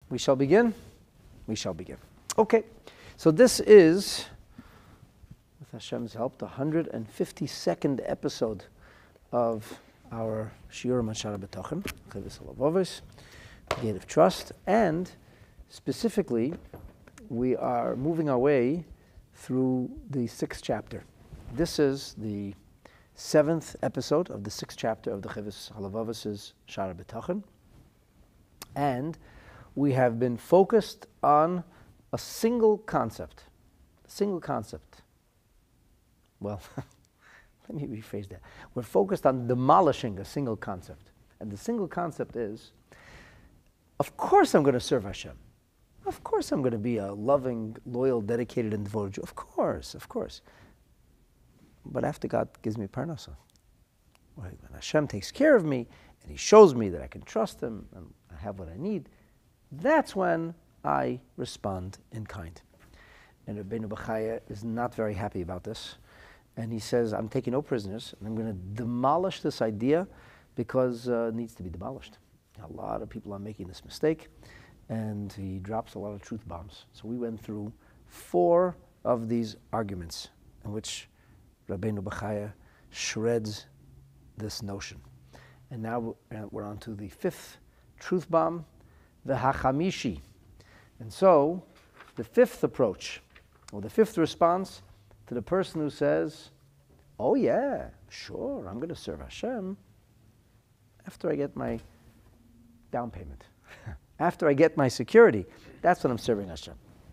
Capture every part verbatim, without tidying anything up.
We shall begin? We shall begin. Okay, so this is, with Hashem's help, the one hundred fifty-second episode of our Shiur Mashara B'Tochen, Chevis Halavavos, Gate of Trust, and specifically, we are moving our way through the sixth chapter. This is the seventh episode of the sixth chapter of the Chevis Halavavos' Shara B'Tochen, and we have been focused on a single concept. A single concept. Well, let me rephrase that. We're focused on demolishing a single concept. And the single concept is, of course I'm going to serve Hashem. Of course I'm going to be a loving, loyal, dedicated, and devoted Jew. Of course, of course. But after God gives me parnasa, when Hashem takes care of me, and He shows me that I can trust Him, and I have what I need, that's when I respond in kind. And Rabbeinu Bechaya is not very happy about this. And he says, I'm taking no prisoners, and I'm going to demolish this idea because uh, it needs to be demolished. A lot of people are making this mistake, and he drops a lot of truth bombs. So we went through four of these arguments in which Rabbeinu Bechaya shreds this notion. And now we're on to the fifth truth bomb, the Hachamishi. And so, the fifth approach, or the fifth response to the person who says, oh yeah, sure, I'm going to serve Hashem after I get my down payment. After I get my security, that's when I'm serving Hashem.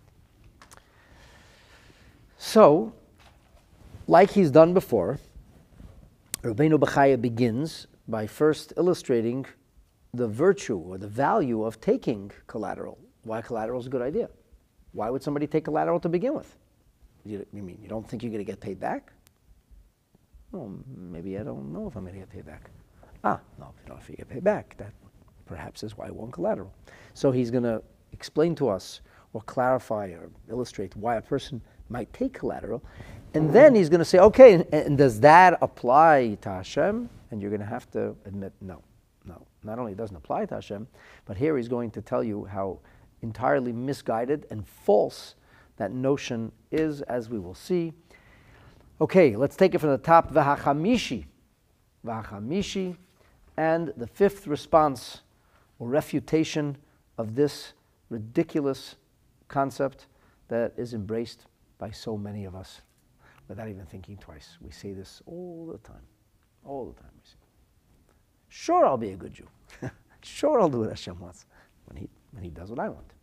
So, like he's done before, Rabbeinu Bechaya begins by first illustrating the virtue or the value of taking collateral. Why collateral is a good idea. Why would somebody take collateral to begin with? You, you mean you don't think you're going to get paid back? Well, maybe I don't know if I'm going to get paid back. Ah, no, if you don't know if you get paid back, that perhaps is why I want collateral. So he's going to explain to us or clarify or illustrate why a person might take collateral. And then he's going to say, okay, and, and does that apply to Hashem? And you're going to have to admit, no. No, not only doesn't apply to Hashem, but here he's going to tell you how entirely misguided and false that notion is, as we will see. Okay, let's take it from the top. V'hachamishi. V'hachamishi. And the fifth response or refutation of this ridiculous concept that is embraced by so many of us without even thinking twice. We say this all the time. All the time we say. Sure, I'll be a good Jew. Sure, I'll do what Hashem wants when he, when he does what I want.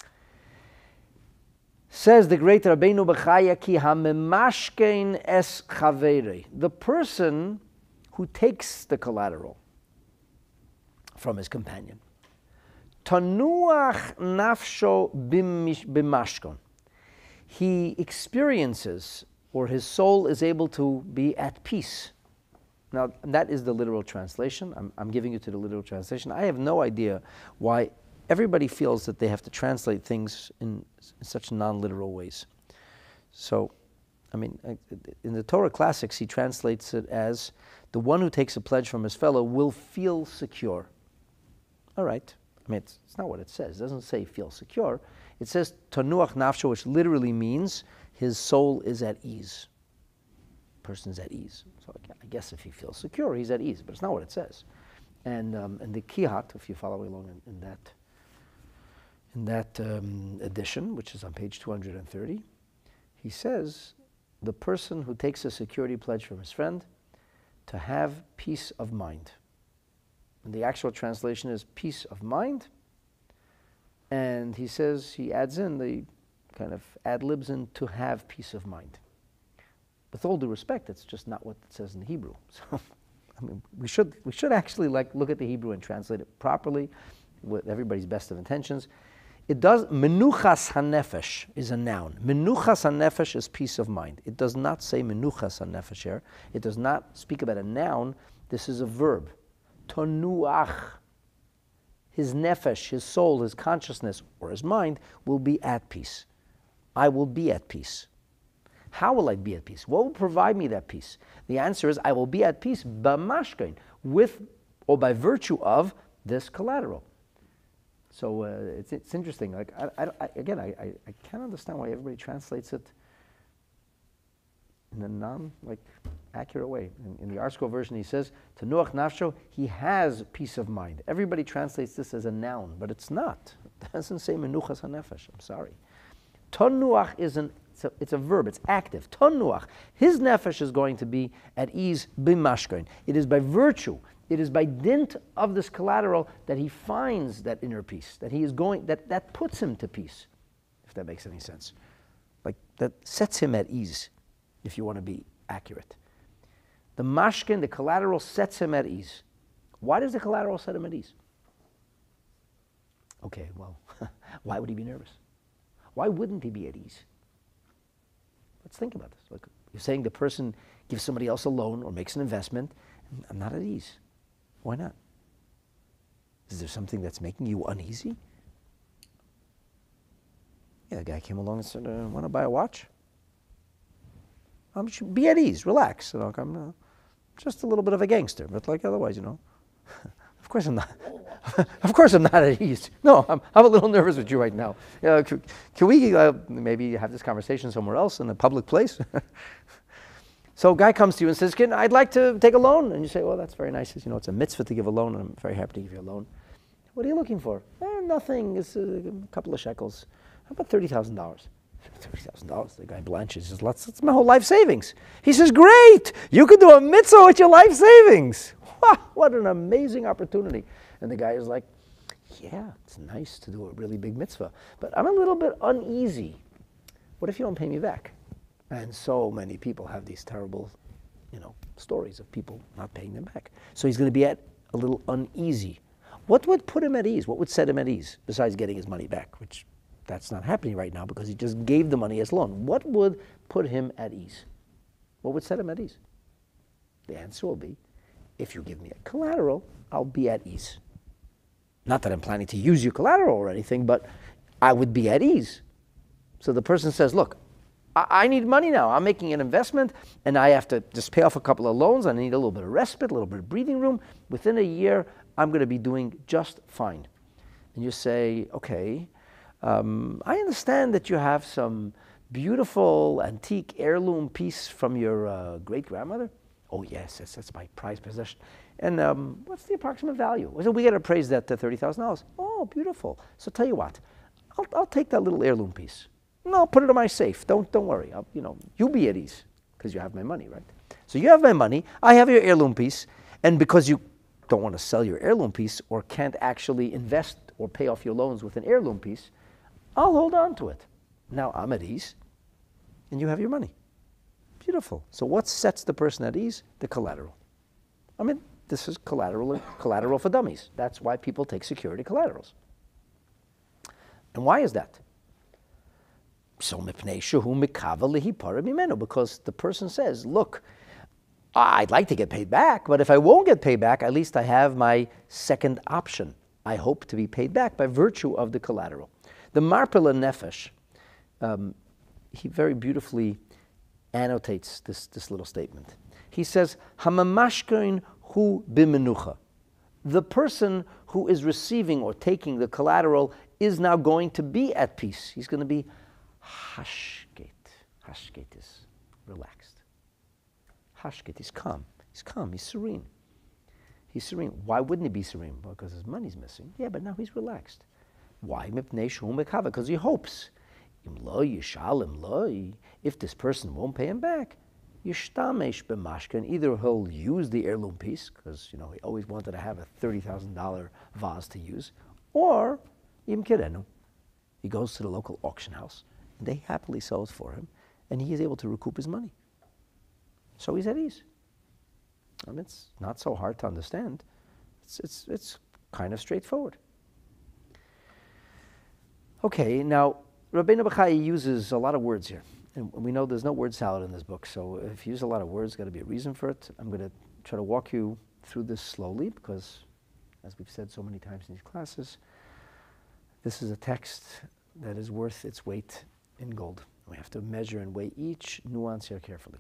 Says the great Rabbeinu Bechaya, ki hamemashkein es chaverei. The person who takes the collateral from his companion. Tanuach nafsho bimashkon. He experiences, or his soul is able to be at peace. Now, that is the literal translation. I'm, I'm giving you to the literal translation. I have no idea why everybody feels that they have to translate things in, in such non-literal ways. So, I mean, in the Torah classics, he translates it as, the one who takes a pledge from his fellow will feel secure. All right. I mean, it's, it's not what it says. It doesn't say feel secure. It says tanuach nafsho, which literally means his soul is at ease. Person's at ease. So I guess if he feels secure, he's at ease, but it's not what it says. And um, and the Kihat, if you follow along in, in that in that um, edition, which is on page two hundred thirty, he says the person who takes a security pledge from his friend to have peace of mind. And the actual translation is peace of mind. And he says, he adds in the kind of ad-libs in to have peace of mind. With all due respect, it's just not what it says in the Hebrew. So, I mean, we should we should actually like look at the Hebrew and translate it properly, with everybody's best of intentions. It does. Menuchas hanefesh is a noun. Menuchas hanefesh is peace of mind. It does not say menuchas hanefesh here. It does not speak about a noun. This is a verb. Tonuach. His nefesh, his soul, his consciousness, or his mind will be at peace. I will be at peace. How will I be at peace? What will provide me that peace? The answer is I will be at peace b'mashkein, with or by virtue of this collateral. So uh, it's, it's interesting. Like I, I, I, again, I, I, I can't understand why everybody translates it in a non like accurate way. In, in the ArtScroll version, he says, "Tenuach nafsho," he has peace of mind. Everybody translates this as a noun, but it's not. It doesn't say menuchas hanefesh. I'm sorry. Tenuach is an it's a, it's a verb. It's active. Tenuach. His nefesh is going to be at ease b'mashkain. It is by virtue. It is by dint of this collateral that he finds that inner peace. That he is going. That that puts him to peace. If that makes any sense. Like that sets him at ease. If you want to be accurate. The mashkin, the collateral, sets him at ease. Why does the collateral set him at ease? Okay, well, why would he be nervous? Why wouldn't he be at ease? Let's think about this. Look, you're saying the person gives somebody else a loan or makes an investment, and I'm not at ease. Why not? Is there something that's making you uneasy? Yeah, the guy came along and said, uh, want to buy a watch? Um, be at ease, relax. You know, I'm uh, just a little bit of a gangster, but like otherwise, you know. Of course I'm not. Of course I'm not at ease. No, I'm, I'm a little nervous with you right now. Uh, can, can we uh, maybe have this conversation somewhere else in a public place? So a guy comes to you and says, "Can I'd like to take a loan?" And you say, "Well, that's very nice. You know, it's a mitzvah to give a loan, and I'm very happy to give you a loan." What are you looking for? Eh, nothing. It's a couple of shekels. How about thirty thousand dollars? thirty thousand dollars. The guy blanches. He says, "That's, that's my whole life savings." He says, "Great! You could do a mitzvah with your life savings." Wow, what an amazing opportunity. And the guy is like, "Yeah, it's nice to do a really big mitzvah, but I'm a little bit uneasy. What if you don't pay me back?" And so many people have these terrible, you know, stories of people not paying them back. So he's going to be at a little uneasy. What would put him at ease? What would set him at ease besides getting his money back, which that's not happening right now because he just gave the money as loan. What would put him at ease? What would set him at ease? The answer will be, if you give me a collateral, I'll be at ease. Not that I'm planning to use your collateral or anything, but I would be at ease. So the person says, look, I, I need money now. I'm making an investment, and I have to just pay off a couple of loans. I need a little bit of respite, a little bit of breathing room. Within a year, I'm going to be doing just fine. And you say, okay, Um, I understand that you have some beautiful antique heirloom piece from your uh, great-grandmother. Oh, yes, that's, that's my prized possession. And um, what's the approximate value? So we get appraised that to thirty thousand dollars. Oh, beautiful. So tell you what, I'll, I'll take that little heirloom piece. No, I'll put it in my safe. Don't, don't worry. I'll, you know, you'll be at ease because you have my money, right? So you have my money. I have your heirloom piece. And because you don't want to sell your heirloom piece or can't actually invest or pay off your loans with an heirloom piece, I'll hold on to it. Now I'm at ease, and you have your money. Beautiful. So what sets the person at ease? The collateral. I mean, this is collateral, collateral for dummies. That's why people take security collaterals. And why is that? So because the person says, look, I'd like to get paid back, but if I won't get paid back, at least I have my second option. I hope to be paid back by virtue of the collateral. The Marpela Nefesh, um, he very beautifully annotates this, this little statement. He says, Hamamashkein hu bimenucha. The person who is receiving or taking the collateral is now going to be at peace. He's going to be hashket. Hashket is relaxed. Hashket is calm. He's calm. He's serene. He's serene. Why wouldn't he be serene? Well, because his money's missing. Yeah, but now he's relaxed. Why? Because he hopes. If this person won't pay him back, either he'll use the heirloom piece, because you know he always wanted to have a thirty thousand dollars vase to use, or he goes to the local auction house, and they happily sell it for him, and he is able to recoup his money. So he's at ease. I mean, it's not so hard to understand. It's, it's, it's kind of straightforward. Okay, now, Rabbeinu Bachai uses a lot of words here. And we know there's no word salad in this book, so if you use a lot of words, there's got to be a reason for it. I'm going to try to walk you through this slowly because, as we've said so many times in these classes, this is a text that is worth its weight in gold. We have to measure and weigh each nuance here carefully.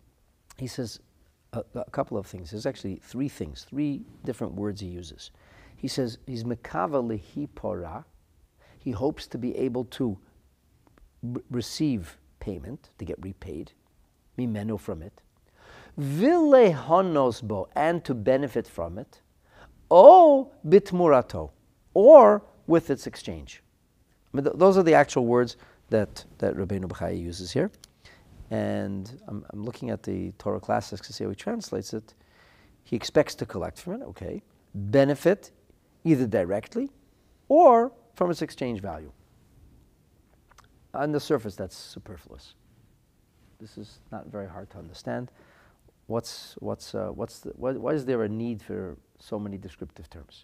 He says a, a couple of things. There's actually three things, three different words he uses. He says, he's mekava lehi pora. He hopes to be able to r- receive payment, to get repaid, mimenu from it, vilehonos bo, and to benefit from it, o bitmurato, or with its exchange. I mean, th- those are the actual words that, that Rabbeinu Bechaya uses here. And I'm, I'm looking at the Torah Classics to see how he translates it. He expects to collect from it, okay. Benefit, either directly or from its exchange value. On the surface, that's superfluous. This is not very hard to understand. What's, what's, uh, what's the, why, why is there a need for so many descriptive terms?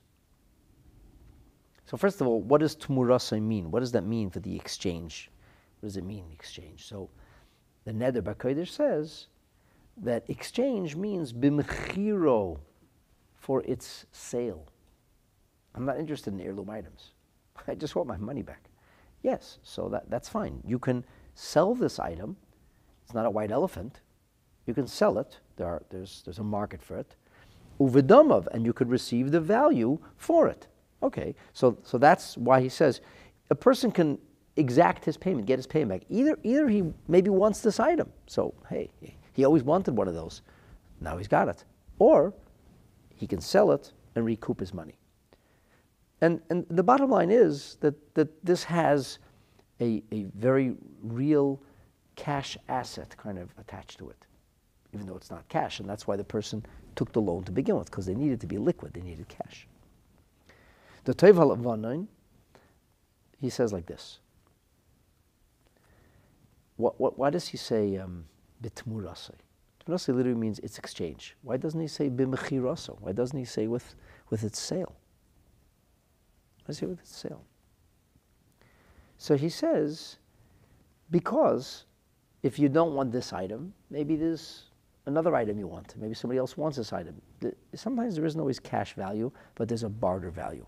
So first of all, what does Tumurasai mean? What does that mean for the exchange? What does it mean, exchange? So the Neder B'Kodesh says that exchange means b'mechiro, for its sale. I'm not interested in heirloom items. I just want my money back. Yes, so that, that's fine. You can sell this item. It's not a white elephant. You can sell it. There are, there's, there's a market for it. Uvedamav, and you could receive the value for it. Okay, so, so that's why he says a person can exact his payment, get his payment back. Either, either he maybe wants this item. So, hey, he always wanted one of those. Now he's got it. Or he can sell it and recoup his money. And, and the bottom line is that, that this has a, a very real cash asset kind of attached to it, even though it's not cash. And that's why the person took the loan to begin with, because they needed to be liquid. They needed cash. The Toiv HaLavanon, he says like this. What, what, why does he say bitmurasei? Um, Bitmurasei literally means its exchange. Why doesn't he say b'mechiraso? Why doesn't he say with, with its sale? Why does he say with its sale? So he says, because if you don't want this item, maybe there's another item you want. Maybe somebody else wants this item. Sometimes there isn't always cash value, but there's a barter value.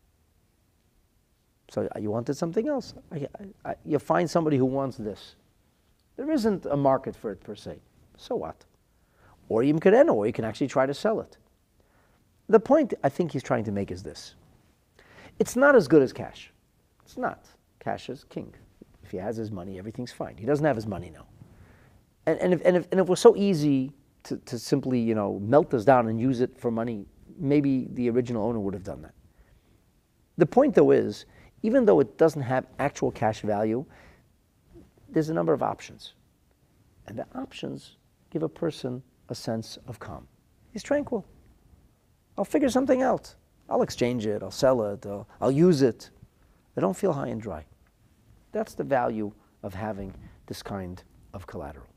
So you wanted something else. I, I, I, you find somebody who wants this. There isn't a market for it per se. So what? Or you can, or you can actually try to sell it. The point I think he's trying to make is this. It's not as good as cash. It's not. Cash is king. If he has his money, everything's fine. He doesn't have his money now. And, and, if, and, if, and if it was so easy to, to simply, you know, melt this down and use it for money, maybe the original owner would have done that. The point, though, is, even though it doesn't have actual cash value, there's a number of options. And the options give a person a sense of calm. He's tranquil. I'll figure something out. I'll exchange it, I'll sell it, I'll, I'll use it. I don't feel high and dry. That's the value of having this kind of collateral.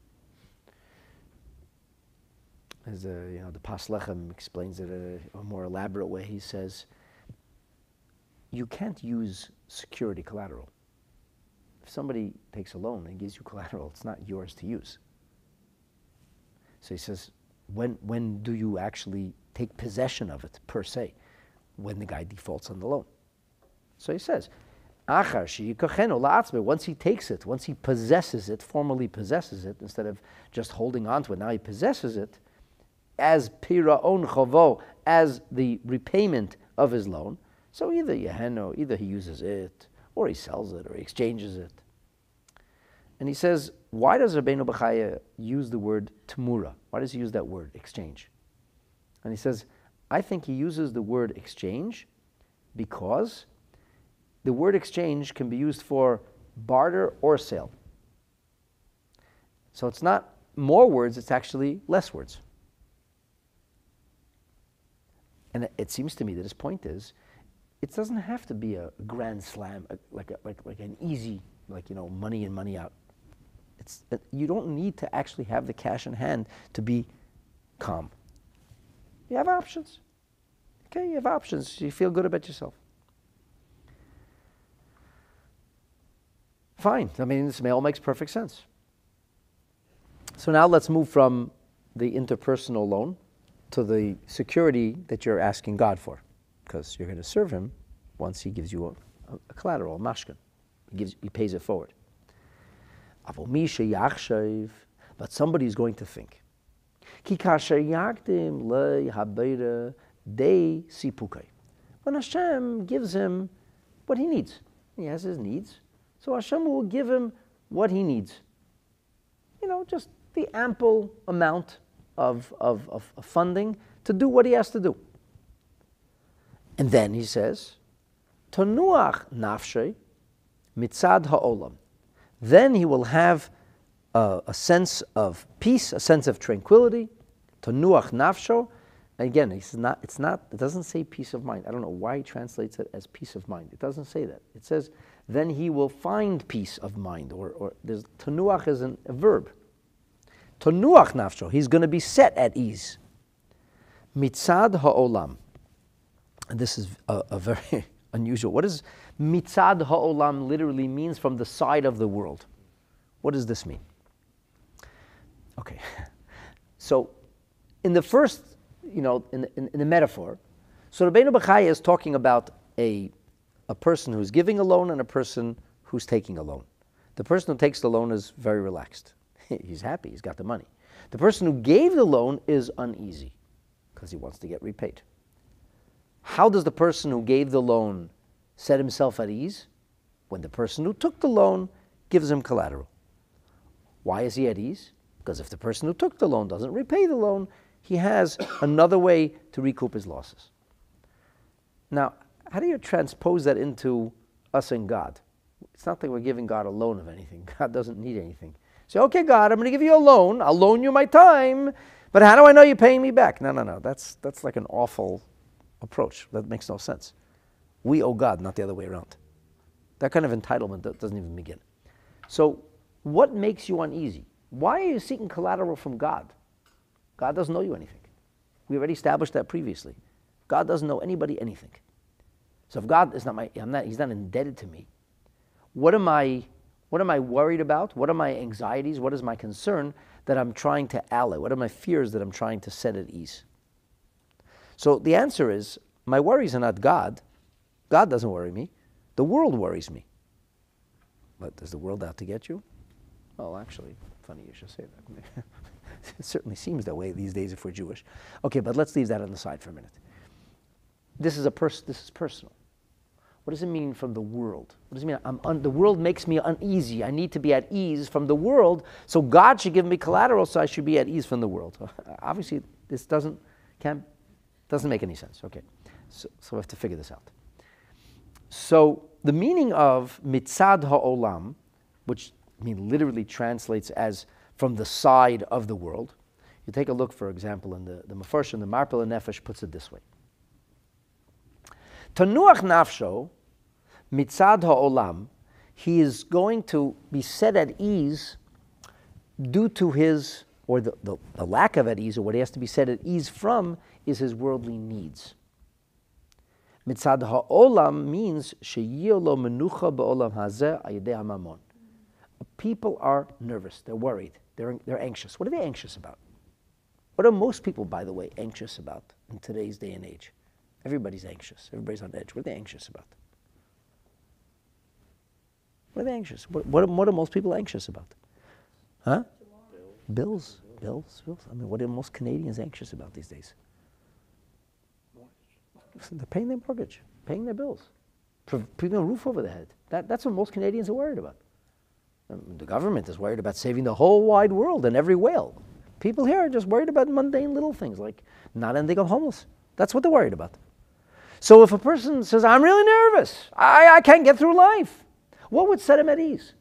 As a, you know, the Pas Lechem explains it in a, a more elaborate way. He says, you can't use security collateral. If somebody takes a loan and gives you collateral, it's not yours to use. So he says, when, when do you actually take possession of it, per se? When the guy defaults on the loan. So he says, once he takes it, once he possesses it, formally possesses it, instead of just holding on to it, now he possesses it, as pira'on chavo, as the repayment of his loan. So either Yeheno, either he uses it, or he sells it, or he exchanges it. And he says, why does Rabbeinu Bechaya use the word temura? Why does he use that word, exchange? And he says, I think he uses the word exchange because the word exchange can be used for barter or sale. So it's not more words, it's actually less words. And it seems to me that his point is, it doesn't have to be a grand slam, like, a, like, like an easy, like, you know, money in, money out. It's, you don't need to actually have the cash in hand to be calm. You have options. Okay, you have options. You feel good about yourself. Fine. I mean, this all makes perfect sense. So now let's move from the interpersonal loan to the security that you're asking God for, because you're going to serve Him once He gives you a, a collateral, a mashkan. He, gives, he pays it forward. But somebody is going to think. When when Hashem gives him what he needs. He has his needs, so Hashem will give him what he needs. You know, just the ample amount of, of, of, of funding to do what he has to do. And then he says, Tanuach nafshay mitzad ha'olam. Then he will have a, a sense of peace, a sense of tranquility. Tanuach nafsho. Again, it's not, it's not, it doesn't say peace of mind. I don't know why he translates it as peace of mind. It doesn't say that. It says, then he will find peace of mind. Or, or there's, tanuach is an, a verb. Tanuach nafsho. He's going to be set at ease. Mitzad ha'olam. And this is a, a very unusual. What does mitzad ha'olam literally means? From the side of the world. What does this mean? Okay. So, in the first, you know, in, in, in the metaphor, so Rabbeinu Bechaya is talking about a, a person who's giving a loan and a person who's taking a loan. The person who takes the loan is very relaxed. He's happy, he's got the money. The person who gave the loan is uneasy because he wants to get repaid. How does the person who gave the loan set himself at ease? When the person who took the loan gives him collateral. Why is he at ease? Because if the person who took the loan doesn't repay the loan, he has another way to recoup his losses. Now, how do you transpose that into us and God? It's not that we're giving God a loan of anything. God doesn't need anything. Say, okay, God, I'm going to give you a loan. I'll loan you my time, but how do I know you're paying me back? No, no, no. That's, that's like an awful approach. That makes no sense. We owe God, not the other way around. That kind of entitlement doesn't even begin. So, what makes you uneasy? Why are you seeking collateral from God? God doesn't owe you anything. We already established that previously. God doesn't owe anybody anything. So if God is not my, I'm not, he's not indebted to me. What am I, what am I worried about? What are my anxieties? What is my concern that I'm trying to allay? What are my fears that I'm trying to set at ease? So the answer is, my worries are not God. God doesn't worry me. The world worries me. But is the world out to get you? Well, actually, funny you should say that. It certainly seems that way these days if we're Jewish. Okay, but let's leave that on the side for a minute. This is a pers- This is personal. What does it mean from the world? What does it mean? I'm un- the world makes me uneasy. I need to be at ease from the world, so God should give me collateral, so I should be at ease from the world. Obviously, this doesn't can't doesn't make any sense. Okay, so, so we have to figure this out. So the meaning of mitzad ha'olam, which I mean literally translates as from the side of the world. You take a look, for example, in the, the Mefarshim, the Marpel Nefesh puts it this way. Tanuach nafsho, mitzad ha'olam, he is going to be set at ease due to his, or the, the, the lack of at ease, or what he has to be set at ease from, is his worldly needs. Mitzad ha'olam means she'yeh lo menucha ba'olam hazeh ayidei hamamon. People are nervous, they're worried, they're, they're anxious. What are they anxious about? What are most people, by the way, anxious about in today's day and age? Everybody's anxious, everybody's on edge. What are they anxious about? What are they anxious? What, what, what are most people anxious about? Huh? Bills. Bills, bills. I mean, what are most Canadians anxious about these days? They're paying their mortgage, paying their bills, putting a roof over their head. That, that's what most Canadians are worried about. The government is worried about saving the whole wide world and every whale. People here are just worried about mundane little things like not ending up homeless. That's what they're worried about. So if a person says, I'm really nervous, I, I can't get through life, what would set him at ease?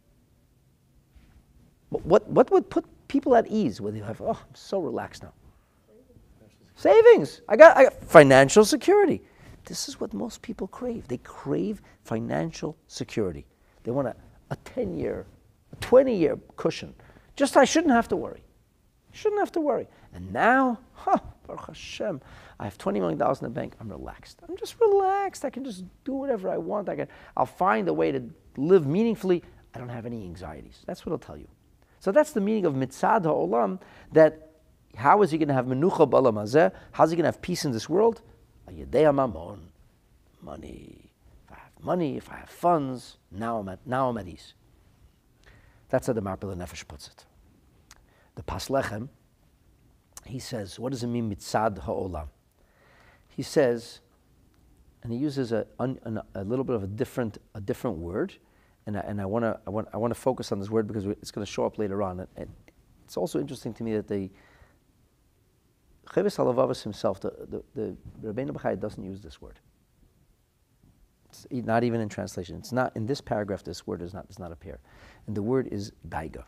What, what would put people at ease? Where they have, oh, I'm so relaxed now. Savings. I got, I got financial security. This is what most people crave. They crave financial security. They want a, a ten-year, a twenty-year cushion. Just I shouldn't have to worry. Shouldn't have to worry. And now, huh, Baruch Hashem, I have twenty million dollars in the bank. I'm relaxed. I'm just relaxed. I can just do whatever I want. I can, I'll find a way to live meaningfully. I don't have any anxieties. That's what I'll tell you. So that's the meaning of mitzad ha'olam, that how is he going to have menucha b'olam hazeh? How is he going to have peace in this world? Ayidei hamamon, money. If I have money, if I have funds, now I'm at, now I'm at ease. That's how the Marpel Nefesh puts it. The Pas Lechem, he says, what does it mean mitzad ha'olam? He says, and he uses a, un, an, a little bit of a different a different word, and I, and I want to I want I want to focus on this word because it's going to show up later on. And, and it's also interesting to me that the Chovos HaLevavos himself, the the, the Rabbeinu Bachai doesn't use this word. It's not even in translation. It's not in this paragraph. This word is not does not appear, and the word is daiga.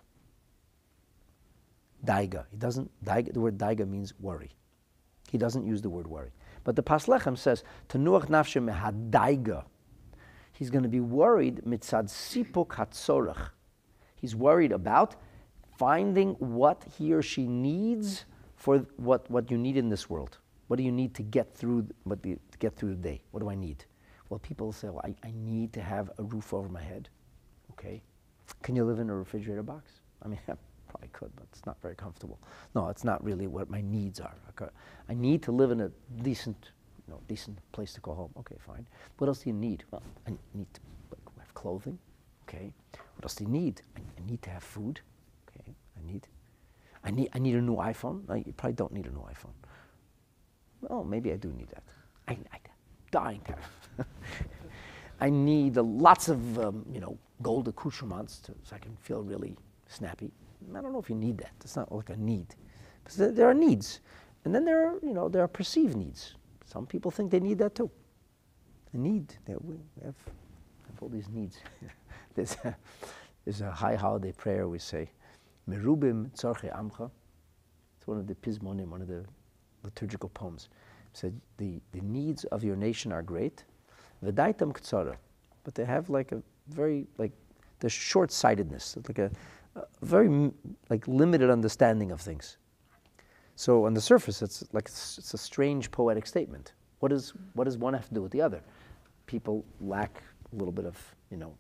Daiga. He doesn't. Daiga, the word daiga means worry. He doesn't use the word worry. But the Pas Lechem says, "Tenuach nafshe mehadaiga." He's going to be worried mitzad sipuk hatzorach. He's worried about finding what he or she needs for what, what you need in this world. What do you need to get through what the, to get through the day? What do I need? Well, people say, well, I, I need to have a roof over my head. Okay. Can you live in a refrigerator box? I mean, I probably could, but it's not very comfortable. No, it's not really what my needs are. I need to live in a decent, you know, decent place to call home. Okay, fine. What else do you need? Well, I need to like, have clothing. Okay. What else do you need? I, I need to have food. Okay. I need, I need, I need a new iPhone. No, you probably don't need a new iPhone. Well, maybe I do need that. I, I'm dying to have. I need uh, lots of, um, you know, gold accoutrements to, so I can feel really snappy. I don't know if you need that. It's not like a need. But there are needs. And then there are, you know, there are perceived needs. Some people think they need that too. They need, they we have, have all these needs. there's, a, there's a high holiday prayer we say, Merubim tzorchei amcha. It's one of the Pizmonim, one of the liturgical poems. It said, the, the needs of your nation are great, v'daitam ktsara, but they have like a very, like, the short-sightedness, like a, a very m- like limited understanding of things. So on the surface, it's like it's, it's a strange poetic statement. What does what does one have to do with the other? People lack a little bit of, you know,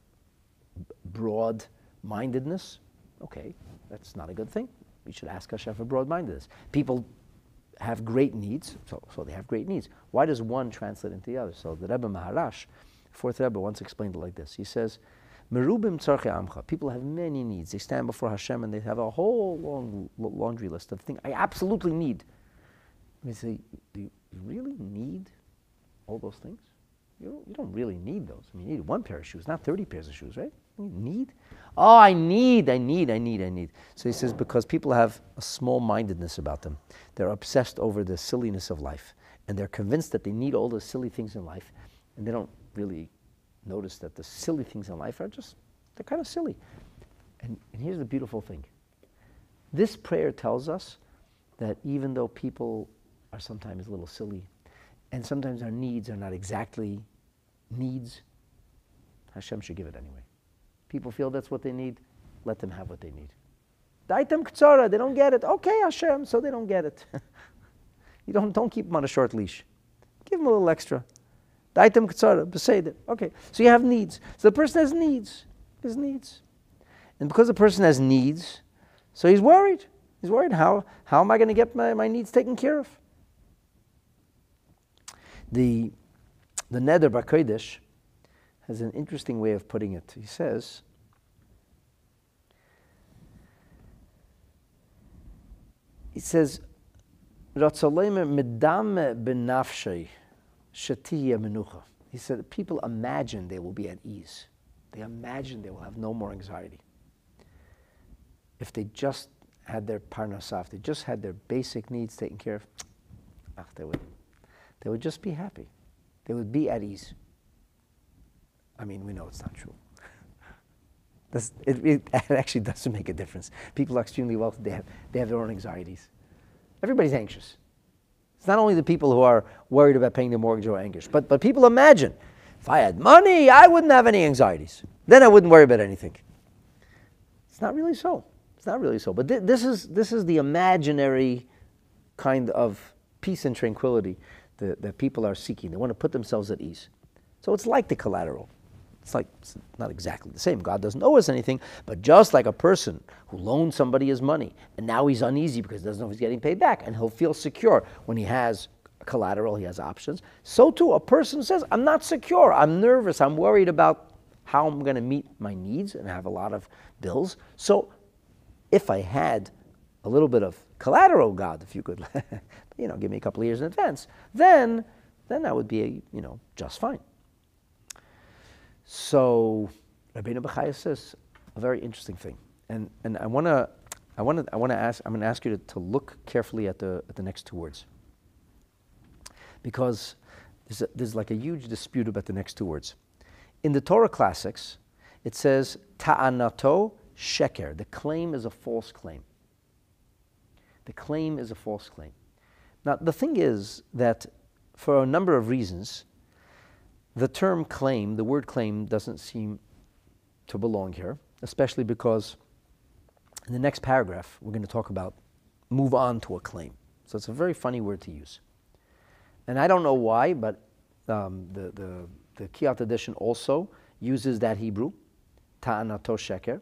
b- broad-mindedness. Okay, that's not a good thing. We should ask Hashem for broad-mindedness. People have great needs, so, so they have great needs. Why does one translate into the other? So the Rebbe Maharash, fourth Rebbe, once explained it like this. He says, Merubim tzarchei amcha. People have many needs. They stand before Hashem and they have a whole long laundry list of things I absolutely need. And they say, do you really need all those things? You don't, you don't really need those. I mean, you need one pair of shoes, not thirty pairs of shoes, right? You need? Oh, I need, I need, I need, I need. So he says, because people have a small-mindedness about them. They're obsessed over the silliness of life. And they're convinced that they need all the silly things in life. And they don't really notice that the silly things in life are just, they're kind of silly. And, and here's the beautiful thing. This prayer tells us that even though people are sometimes a little silly, and sometimes our needs are not exactly needs, Hashem should give it anyway. People feel that's what they need, let them have what they need. Daitam ktsara, they don't get it. Okay, Hashem, so they don't get it. You don't, don't keep them on a short leash. Give them a little extra. Daitam ktsara, beseder. Okay, so you have needs. So the person has needs. His needs. And because the person has needs, so he's worried. He's worried, how, how am I going to get my, my needs taken care of? The, the Neder B'Kodesh has an interesting way of putting it. He says, he says, Ratzalema medame benafshei shatiya menucha. He said, people imagine they will be at ease. They imagine they will have no more anxiety. If they just had their parnasah, if they just had their basic needs taken care of, ach, they would, they would just be happy. They would be at ease. I mean, we know it's not true. This, it, it actually doesn't make a difference. People are extremely wealthy. They have, they have their own anxieties. Everybody's anxious. It's not only the people who are worried about paying their mortgage or anxious, but, but people imagine, if I had money, I wouldn't have any anxieties. Then I wouldn't worry about anything. It's not really so. It's not really so. But th- this is this is the imaginary kind of peace and tranquility that, that people are seeking. They want to put themselves at ease. So it's like the collateral. It's like, it's not exactly the same. God doesn't owe us anything, but just like a person who loaned somebody his money, and now he's uneasy because he doesn't know if he's getting paid back, and he'll feel secure when he has collateral, he has options. So too, a person says, I'm not secure, I'm nervous, I'm worried about how I'm going to meet my needs, and I have a lot of bills. So if I had a little bit of collateral, God, if you could, you know, give me a couple of years in advance, then then that would be, you know, just fine. So Rabbeinu Bechaya says a very interesting thing, and and I want to, I want to, I want to ask. I'm going to ask you to, to look carefully at the at the next two words, because there's a, there's like a huge dispute about the next two words. In the Torah classics, it says ta'anato sheker. The claim is a false claim. The claim is a false claim. Now the thing is that for a number of reasons, the term claim, the word claim, doesn't seem to belong here, especially because in the next paragraph we're going to talk about move on to a claim. So it's a very funny word to use. And I don't know why, but um, the, the, the Kiat edition also uses that Hebrew, ta'anato sheker.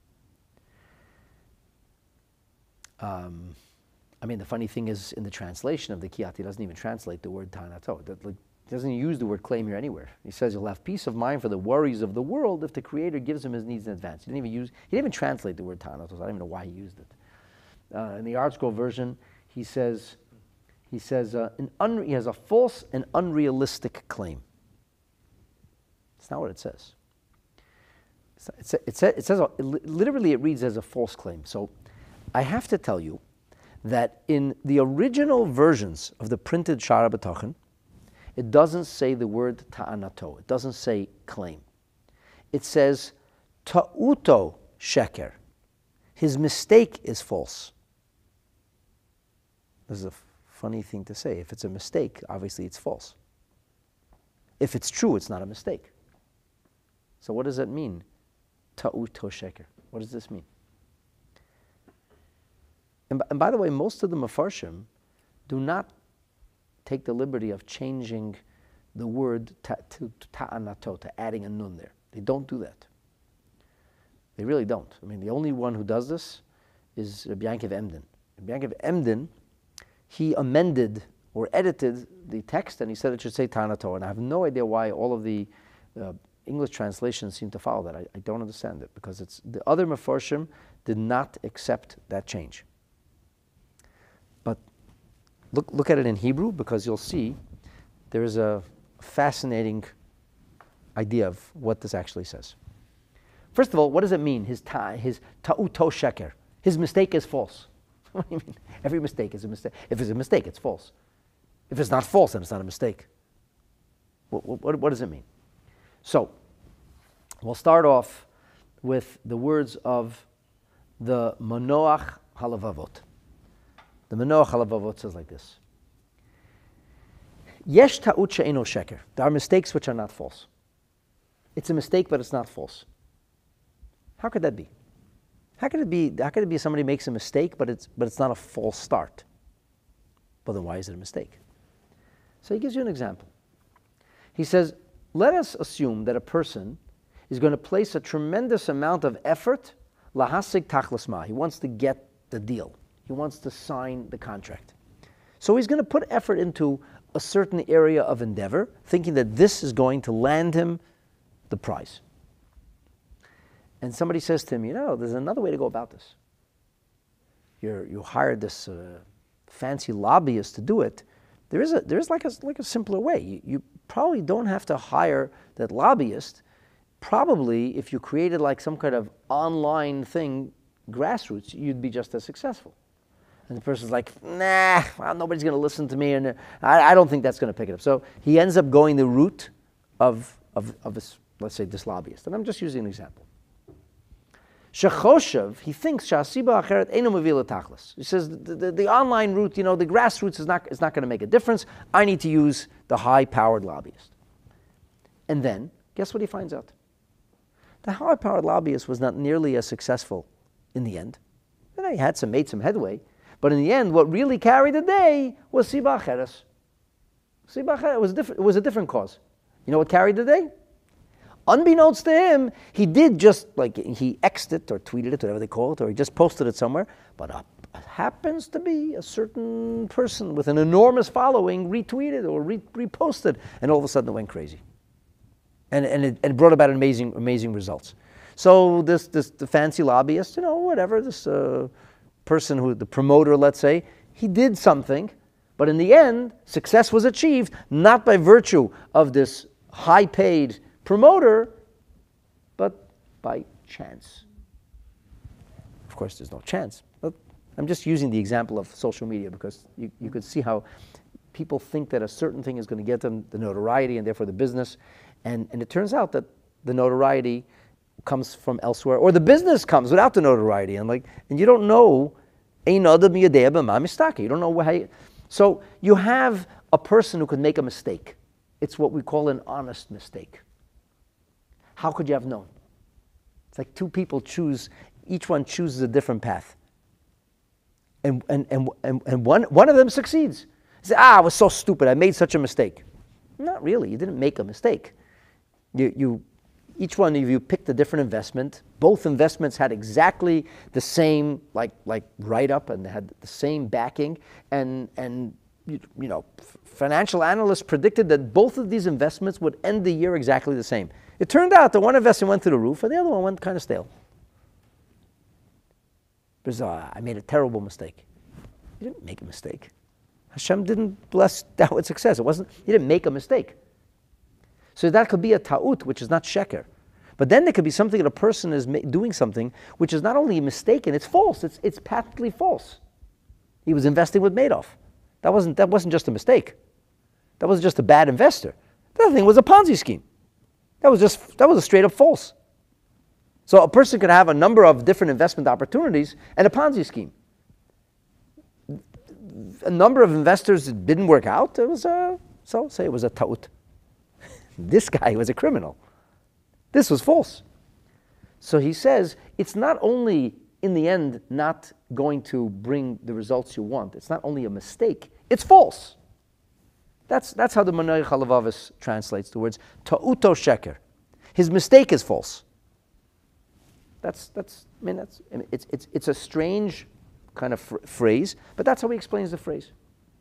Um, I mean, the funny thing is, in the translation of the Kiat, he doesn't even translate the word ta'anato. That, like, he doesn't use the word claim here anywhere. He says you'll have peace of mind for the worries of the world if the Creator gives him his needs in advance. He didn't even use, he didn't even translate the word ta'anato, so I don't even know why he used it. Uh, in the ArtScroll version, he says, he says uh, an un, he has a false and unrealistic claim. It's not what it says. It says, it says, it says it literally it reads as a false claim. So I have to tell you that in the original versions of the printed Sha'ar HaBitachon, it doesn't say the word ta'anato. It doesn't say claim. It says ta'uto sheker. His mistake is false. This is a f- funny thing to say. If it's a mistake, obviously it's false. If it's true, it's not a mistake. So what does that mean? Ta'uto sheker. What does this mean? And, and by the way, most of the Mefarshim do not take the liberty of changing the word ta, to ta'anato, to adding a nun there. They don't do that. They really don't. I mean, the only one who does this is Rabbi Yankov Emden. Rabbi Yankov Emden, he amended or edited the text and he said it should say ta'anato. And I have no idea why all of the uh, English translations seem to follow that. I, I don't understand it, because it's the other Mefarshim did not accept that change. But look, look at it in Hebrew, because you'll see there is a fascinating idea of what this actually says. First of all, what does it mean? His ta, his ta'uto sheker. His mistake is false. What do you mean? Every mistake is a mistake. If it's a mistake, it's false. If it's not false, then it's not a mistake. What, what, what does it mean? So, we'll start off with the words of the Manoach Halavavot. The Manoach Halavavot says like this: Yesh ta'ut she'eino sheker. There are mistakes which are not false. It's a mistake, but it's not false. How could that be? How could it be? How could it be somebody makes a mistake, but it's but it's not a false start? Well, then why is it a mistake? So he gives you an example. He says, let us assume that a person is going to place a tremendous amount of effort lahasig tachlis ma. He wants to get the deal. He wants to sign the contract. So he's going to put effort into a certain area of endeavor, thinking that this is going to land him the prize. And somebody says to him, you know, there's another way to go about this. You're, you hired this uh, fancy lobbyist to do it. There is a, there's like a, like a simpler way. You, you probably don't have to hire that lobbyist. Probably, if you created like some kind of online thing, grassroots, you'd be just as successful. And the person's like, nah, well, nobody's going to listen to me, and I, I don't think that's going to pick it up. So he ends up going the route of, of, of this, let's say, this lobbyist. And I'm just using an example. Shechoshev, he thinks shasiba acheret eino mevila tachlis. He says the, the, the online route, you know, the grassroots is not is not going to make a difference. I need to use the high-powered lobbyist. And then, guess what he finds out? The high-powered lobbyist was not nearly as successful in the end. And he had some made some headway, but in the end, what really carried the day was siba acheres. Siba acheres was different. It was a different cause. You know what carried the day? Unbeknownst to him, he did just, like, he X'd it or tweeted it, whatever they call it, or he just posted it somewhere, but uh, happens to be a certain person with an enormous following retweeted or re- reposted, and all of a sudden it went crazy. And, and, it, and it brought about amazing, amazing results. So this, this the fancy lobbyist, you know, whatever, this uh, person who, the promoter, let's say, he did something, But in the end, success was achieved not by virtue of this high-paid promoter, but by chance. Of course, there's no chance. But I'm just using the example of social media because you, you could see how people think that a certain thing is going to get them the notoriety and therefore the business. And, and it turns out that the notoriety comes from elsewhere, or the business comes without the notoriety. And like, and you don't know, you don't know how you, so you have a person who could make a mistake. It's what we call an honest mistake. How could you have known? It's like two people choose, each one chooses a different path. And, and, and, and, and one, one of them succeeds. He says, ah, I was so stupid, I made such a mistake. Not really, you didn't make a mistake. You, you, each one of you picked a different investment. Both investments had exactly the same like, like write-up and they had the same backing. And, and you, you know, f- financial analysts predicted that both of these investments would end the year exactly the same. It turned out that one investment went through the roof and the other one went kind of stale. Because uh, I made a terrible mistake. You didn't make a mistake. Hashem didn't bless that with success. It wasn't, you didn't make a mistake. So that could be a ta'ut, which is not sheker. But then there could be something that a person is ma- doing something which is not only mistaken, it's false. It's, it's patently false. He was investing with Madoff. That wasn't, that wasn't just a mistake. That wasn't just a bad investor. The other thing was a Ponzi scheme. That was just, that was a straight up false. So a person could have a number of different investment opportunities and a Ponzi scheme. A number of investors didn't work out. It was a, so say it was a ta'ut. This guy was a criminal. This was false. So he says, it's not only in the end not going to bring the results you want. It's not only a mistake, it's false. That's, that's how the Manoi Chalavavis translates the words, ta'uto sheker. His mistake is false. That's, that's, I mean, that's, I mean, it's, it's, it's a strange kind of fr- phrase, but that's how he explains the phrase.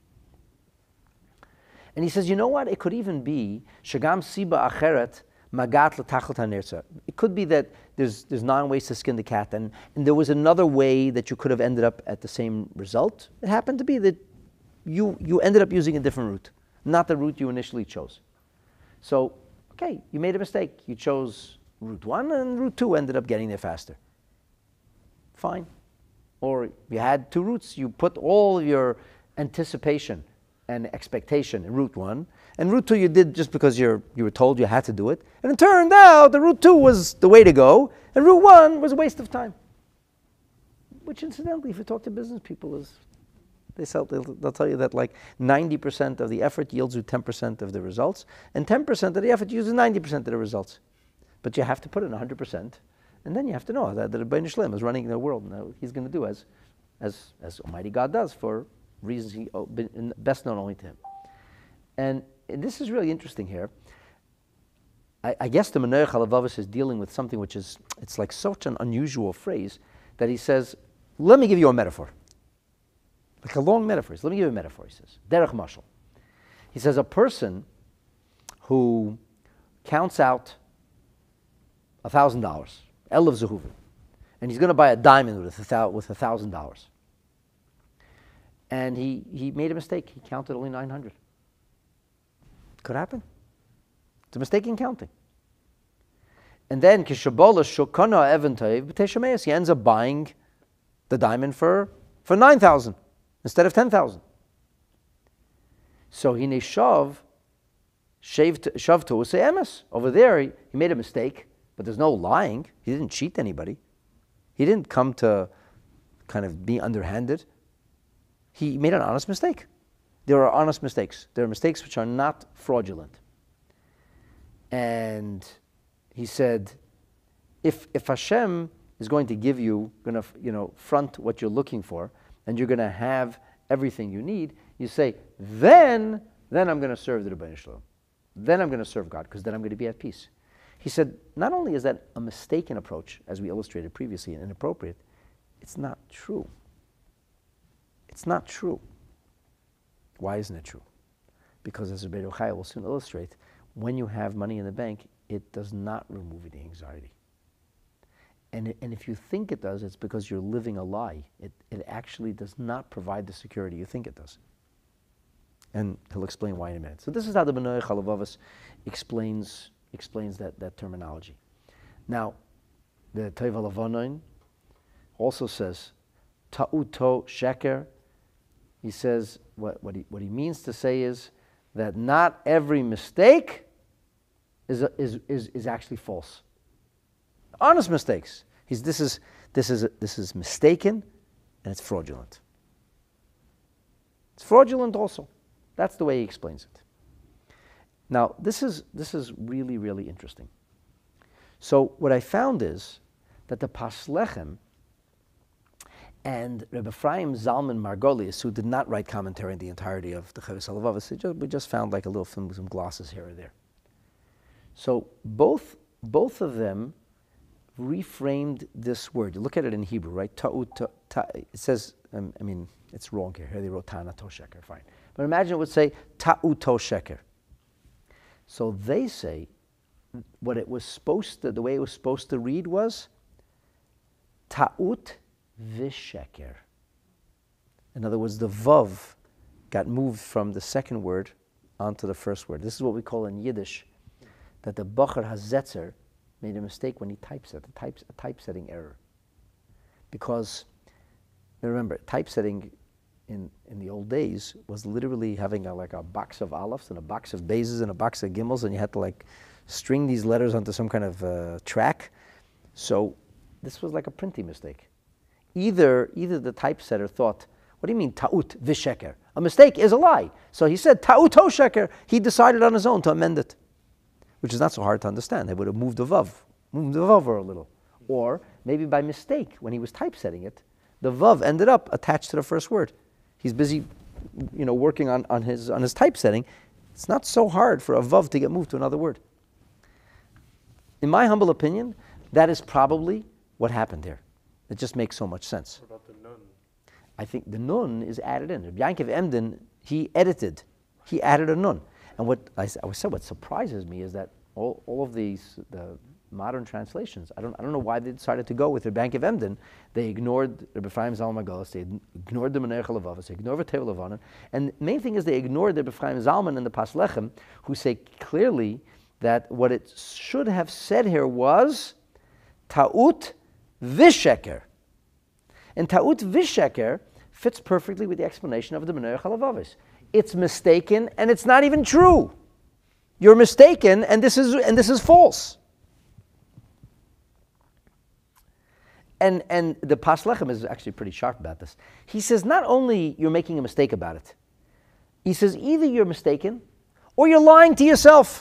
And he says, you know what? It could even be shagam siba acheret magat l'tachlit hanerza. It could be that there's there's nine ways to skin the cat, and, and there was another way that you could have ended up at the same result. It happened to be that you you ended up using a different route, not the route you initially chose. So, okay, you made a mistake. You chose route one, and route two ended up getting there faster. Fine. Or you had two routes. You put all your anticipation and expectation in route one, and route two you did just because you're you were told you had to do it, and it turned out the route two was the way to go, and route one was a waste of time. Which, incidentally, if you talk to business people, is they sell they'll, they'll tell you that like ninety percent of the effort yields you ten percent of the results, and ten percent of the effort yields ninety percent of the results. But you have to put in one hundred percent, and then you have to know that the Rebbeinu Shlem is running the world, and he's going to do as as as Almighty God does for reasons he oh, been best known only to him. And, and this is really interesting here. I, I guess the Manoi Chalavavis is dealing with something which is, it's like such an unusual phrase that he says, let me give you a metaphor. Like a long metaphor. Let me give you a metaphor, he says. Derech mashal. He says a person who counts out a thousand dollars, Elav Zehuvim, and he's going to buy a diamond with a with a thousand dollars. And he, he made a mistake. He counted only nine hundred. Could happen. It's a mistake in counting. And then, Kishabola Shokana Eventayv B'Teshameis, he ends up buying the diamond for, for nine thousand instead of ten thousand. So he neshav shav to emes. Over there, he, he made a mistake, but there's no lying. He didn't cheat anybody. He didn't come to kind of be underhanded. He made an honest mistake. There are honest mistakes. There are mistakes which are not fraudulent. And he said, if if Hashem is going to give you, going to you know front what you're looking for, and you're going to have everything you need, you say, then then I'm going to serve the Rebbeinu Shalom. Then I'm going to serve God, because then I'm going to be at peace. He said, not only is that a mistaken approach, as we illustrated previously, and inappropriate, it's not true. It's not true. Why isn't it true? Because as Rebbeinu Chai will soon illustrate, when you have money in the bank, it does not remove the anxiety. And, it, and if you think it does, it's because you're living a lie. It, it actually does not provide the security you think it does. And he'll explain why in a minute. So this is how the Bnei Chalavavos explains explains that, that terminology. Now, the Teva Lavonon also says, Ta'uto sheker. He says, what, what, he, what he means to say is that not every mistake is, a, is, is, is actually false. Honest mistakes. He's, this, is, this, is, this is mistaken and it's fraudulent. It's fraudulent also. That's the way he explains it. Now, this is, this is really, really interesting. So what I found is that the Pas Lechem and Rebbe Ephraim Zalman Margolius, who did not write commentary on the entirety of the Chovos HaLevavos, we just found like a little film with some glosses here or there. So both, both of them reframed this word. You look at it in Hebrew, right? Ta'ut, ta, ta, it says, um, I mean, it's wrong here. Here they wrote Tana to sheker, fine. But imagine it would say Ta'ut to sheker. So they say what it was supposed to, the way it was supposed to read was Ta'ut visheker. In other words, the vav got moved from the second word onto the first word. This is what we call in Yiddish that the Bacher HaZetzer made a mistake when he typeset, a, type, a typesetting error. Because, remember, typesetting in, in the old days was literally having a, like a box of aleph and a box of bases and a box of gimels, and you had to like string these letters onto some kind of uh, track. So this was like a printing mistake. Either, either the typesetter thought, what do you mean ta'ut visheker? A mistake is a lie. So he said ta'ut to sheker. He decided on his own to amend it, which is not so hard to understand. They would have moved the vav, moved the vav a little. Or maybe by mistake, when he was typesetting it, the vav ended up attached to the first word. He's busy, you know, working on, on his on his typesetting. It's not so hard for a vav to get moved to another word. In my humble opinion, that is probably what happened here. It just makes so much sense. What about the nun? I think the nun is added in. Yankov Emden, he edited. He added a nun. And what I, I said, what surprises me is that all, all of these the modern translations, I don't I don't know why they decided to go with the Yankov Emden. They ignored Rebbe Ephraim Zalman Margolius. They ignored the Bnei Chalavavos. They ignored the Teva Lavonon. And the main thing is they ignored the Rebbe Ephraim Zalman and the Pas Lechem, who say clearly that what it should have said here was Ta'ut visheker. And Ta'ut visheker fits perfectly with the explanation of the Bnei Chalavavos. It's mistaken and it's not even true. You're mistaken and this is and this is false. And and the Pas Lechem is actually pretty sharp about this. He says not only you're making a mistake about it, he says either you're mistaken or you're lying to yourself.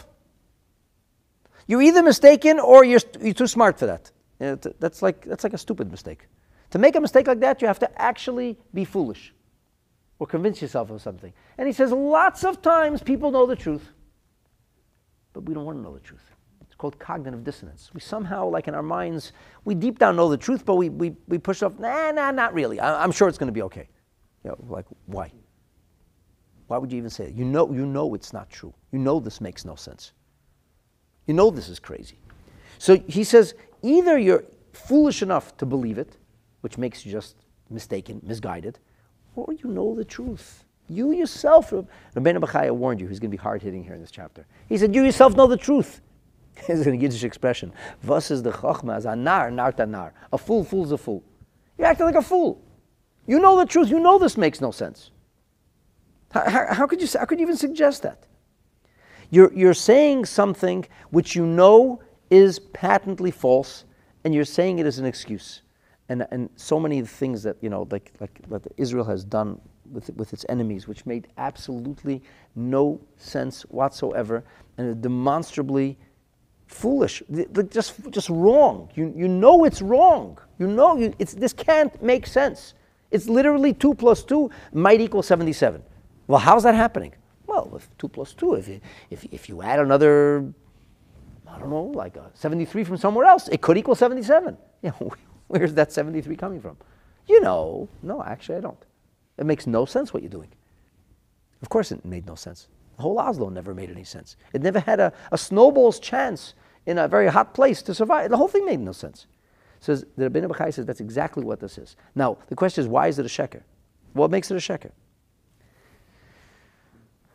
You're either mistaken or you're you're too smart for that. You know, that's like that's like a stupid mistake. To make a mistake like that, you have to actually be foolish or convince yourself of something. And he says lots of times people know the truth, but we don't want to know the truth. It's called cognitive dissonance. We somehow, like in our minds, we deep down know the truth, but we we, we push off, nah, nah, not really. I, I'm sure it's going to be okay. You know, like, why? Why would you even say it? You know, you know it's not true. You know this makes no sense. You know this is crazy. So he says, either you're foolish enough to believe it, which makes you just mistaken, misguided, or you know the truth. You yourself, Rabbeinu Bachaya warned you, he's going to be hard-hitting here in this chapter. He said, you yourself know the truth. This is a Yiddish expression. Was is the chachma as a nar, narta nar. A fool fools a fool. You're acting like a fool. You know the truth. You know this makes no sense. How, how, how could you how could you even suggest that? You're, you're saying something which you know is patently false, and you're saying it as an excuse. And, and so many things that, you know, like, like, like Israel has done with, with its enemies, which made absolutely no sense whatsoever, and are demonstrably foolish, just, just wrong. You, you know it's wrong. You know you, it's, this can't make sense. It's literally two plus two might equal seventy-seven. Well, how's that happening? Well, if two plus two, if you, if, if you add another, I don't know, like a seventy-three from somewhere else, it could equal seventy-seven. You know, where's that seventy-three coming from? You know, no, actually I don't. It makes no sense what you're doing. Of course it made no sense. The whole Oslo never made any sense. It never had a, a snowball's chance in a very hot place to survive. The whole thing made no sense. So the Rabbeinu Bachai says that's exactly what this is. Now, the question is, why is it a sheker? What makes it a sheker?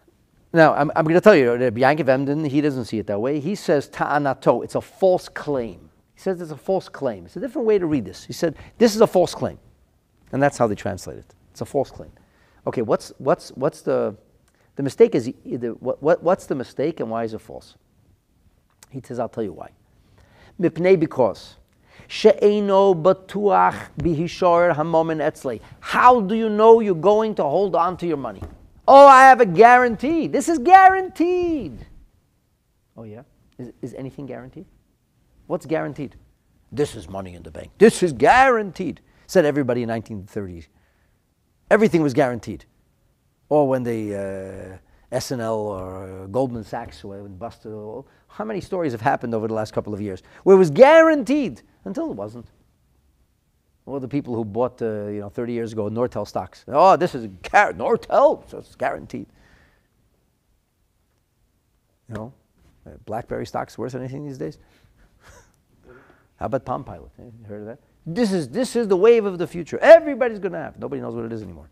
Now, I'm, I'm going to tell you, Rabbi Yankov Emden, he doesn't see it that way. He says, ta'anato, it's a false claim. He says it's a false claim. It's a different way to read this. He said, this is a false claim. And that's how they translate it. It's a false claim. Okay, what's, what's, what's the, the mistake is, either, what, what, what's the mistake and why is it false? He says, I'll tell you why. Mipnei, because. She'eino batuach bihishor hamomen etzlei. How do you know you're going to hold on to your money? Oh, I have a guarantee. This is guaranteed. Oh, yeah? Is, is anything guaranteed? What's guaranteed? This is money in the bank. This is guaranteed, said everybody in nineteen thirties. Everything was guaranteed. Or when the uh, S N L or uh, Goldman Sachs went busted. How many stories have happened over the last couple of years where it was guaranteed until it wasn't? Or the people who bought, uh, you know, thirty years ago Nortel stocks. Oh, this is gar- Nortel, so it's guaranteed. You know, uh, BlackBerry stock's worth anything these days? How about Palm Pilot? Eh, you heard of that? This is this is the wave of the future. Everybody's going to have. Nobody knows what it is anymore.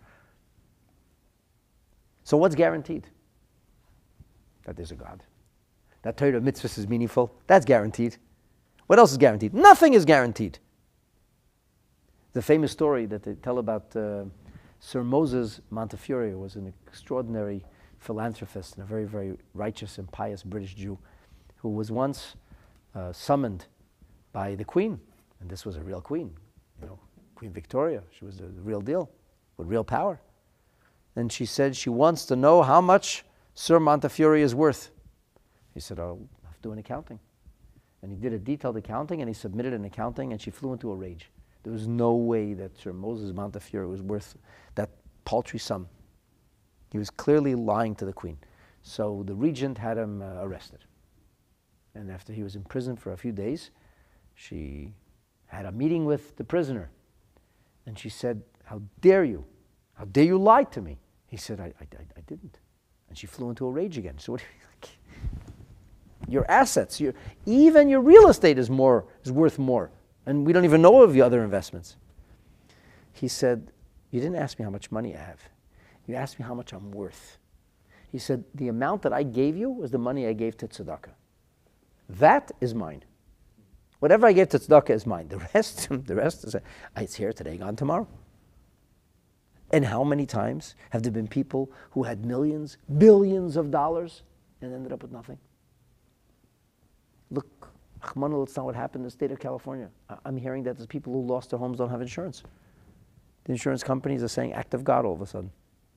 So what's guaranteed? That there's a God. That Torah mitzvahs is meaningful. That's guaranteed. What else is guaranteed? Nothing is guaranteed. The famous story that they tell about uh, Sir Moses Montefiore was an extraordinary philanthropist and a very, very righteous and pious British Jew who was once uh, summoned by the Queen. And this was a real queen, you know, Queen Victoria. She was the real deal, with real power. And she said she wants to know how much Sir Montefiore is worth. He said, oh, I have to do an accounting. And he did a detailed accounting, and he submitted an accounting, and she flew into a rage. There was no way that Sir Moses Montefiore was worth that paltry sum. He was clearly lying to the Queen. So the regent had him uh, arrested. And after he was in prison for a few days, she had a meeting with the prisoner. And she said, how dare you? How dare you lie to me? He said, I, I, I didn't. And she flew into a rage again. So what do you like? Your assets, your, even your real estate is more is worth more. And we don't even know of the other investments. He said, you didn't ask me how much money I have. You asked me how much I'm worth. He said, the amount that I gave you was the money I gave to tzedakah. That is mine. Whatever I gave to tzedakah is mine. The rest, the rest is, it's here today, gone tomorrow. And how many times have there been people who had millions, billions of dollars and ended up with nothing? Look, Achmana, that's not what happened in the state of California. I'm hearing that there's people who lost their homes don't have insurance. The insurance companies are saying act of God all of a sudden.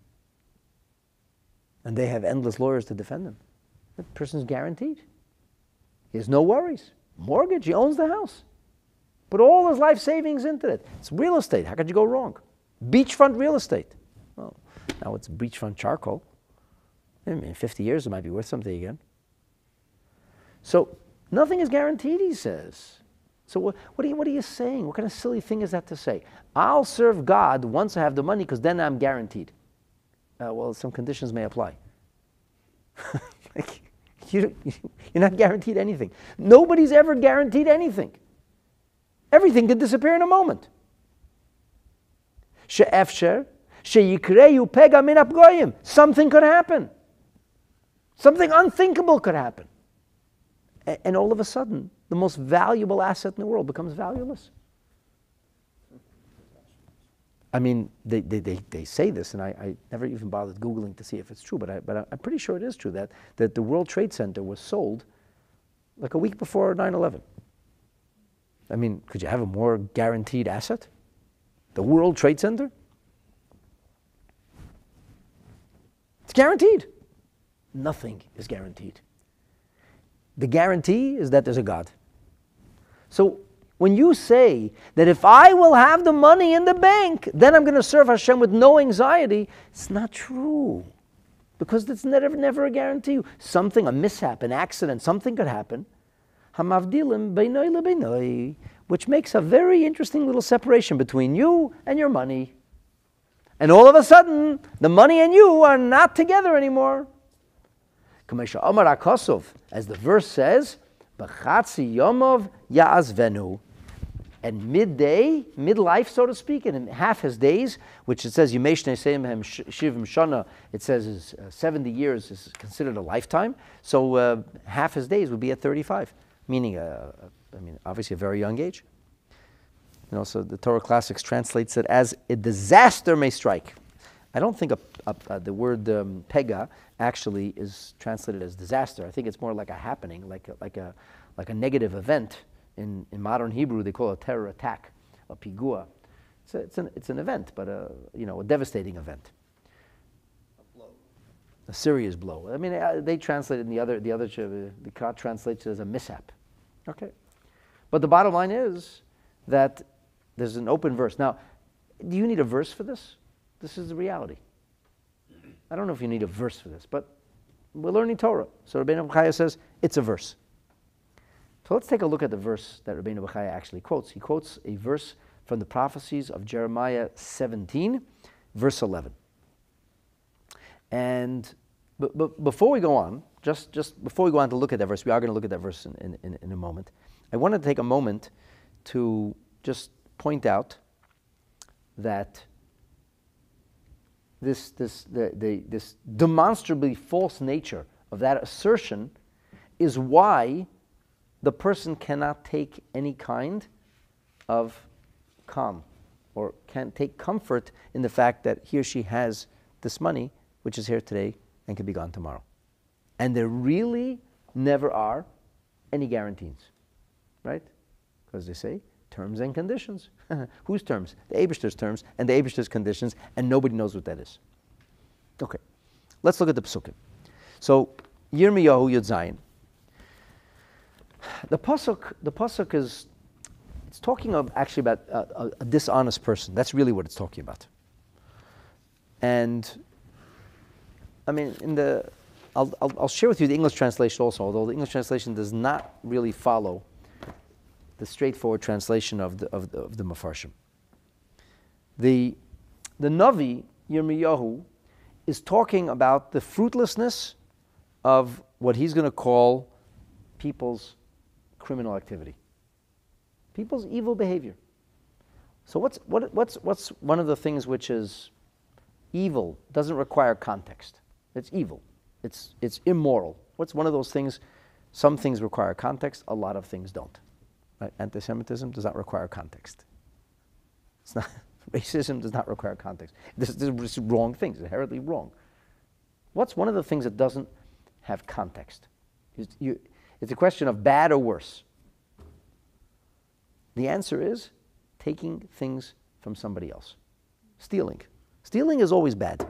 And they have endless lawyers to defend them. That person's guaranteed. He has no worries. Mortgage, he owns the house. Put all his life savings into it. It's real estate. How could you go wrong? Beachfront real estate. Well, now it's beachfront charcoal. In fifty years, it might be worth something again. So nothing is guaranteed, he says. So what, what, are you, what are you saying? What kind of silly thing is that to say? I'll serve God once I have the money because then I'm guaranteed. Uh, well, some conditions may apply. like, you, you're not guaranteed anything. Nobody's ever guaranteed anything. Everything could disappear in a moment. She'efsher, she'yikreyu pega min apgoyim. Something could happen. Something unthinkable could happen. A- and all of a sudden, the most valuable asset in the world becomes valueless. I mean, they, they, they, they say this, and I, I never even bothered Googling to see if it's true, but, I, but I'm pretty sure it is true, that, that the World Trade Center was sold like a week before nine eleven. I mean, could you have a more guaranteed asset? The World Trade Center? It's guaranteed. Nothing is guaranteed. The guarantee is that there's a God. So when you say that if I will have the money in the bank, then I'm going to serve Hashem with no anxiety, it's not true. Because it's never, never a guarantee. Something, a mishap, an accident, something could happen. Hamavdilim beinoi lebeinoi, which makes a very interesting little separation between you and your money. And all of a sudden, the money and you are not together anymore. As the verse says, B'chatzi yomov ya'azvenu. And midday, midlife, so to speak, and in half his days, which it says, Yimesh Neseim Hem Shivim Shana, it says is uh, seventy years is considered a lifetime. So uh, half his days would be at thirty-five, meaning, uh, I mean, obviously a very young age. You know, so the Torah Classics translates it as a disaster may strike. I don't think a, a, a, the word um, pega actually is translated as disaster. I think it's more like a happening, like a, like a, like a negative event. In, in modern Hebrew, they call it a terror attack, a pigua. It's, a, it's, an, it's an event, but a, you know, a devastating event. A blow. A serious blow. I mean, uh, they translate it in the other, the other, uh, the Krat translates it as a mishap. Okay. But the bottom line is that there's an open verse. Now, do you need a verse for this? This is the reality. I don't know if you need a verse for this, but we're learning Torah. So Rabbeinu Bechaya says it's a verse. So let's take a look at the verse that Rabbeinu Bechaya actually quotes. He quotes a verse from the prophecies of Jeremiah seventeen, verse eleven. And but, but before we go on, just, just before we go on to look at that verse, we are going to look at that verse in, in, in a moment. I want to take a moment to just point out that this, this, the, the, this demonstrably false nature of that assertion is why the person cannot take any kind of calm or can't take comfort in the fact that he or she has this money, which is here today and can be gone tomorrow. And there really never are any guarantees, right? Because they say terms and conditions. Whose terms? The Eibishter's terms and the Eibishter's conditions, and nobody knows what that is. Okay, let's look at the Pesukim. So, Yirmiyahu Yud Zayin. The pasuk, the pasuk is, it's talking of actually about a, a, a dishonest person. That's really what it's talking about. And, I mean, in the, I'll, I'll, I'll share with you the English translation also, although the English translation does not really follow the straightforward translation of the of the, of the Mefarshim. The the Navi Yirmiyahu is talking about the fruitlessness of what he's going to call people's criminal activity, people's evil behavior. So what's what what's what's one of the things which is evil, doesn't require context? It's evil. It's it's immoral. What's one of those things? Some things require context, a lot of things don't. Right? Anti-Semitism does not require context. It's not racism does not require context. This, this is wrong things, inherently wrong. What's one of the things that doesn't have context? It's, you, it's a question of bad or worse. The answer is taking things from somebody else. Stealing. Stealing is always bad.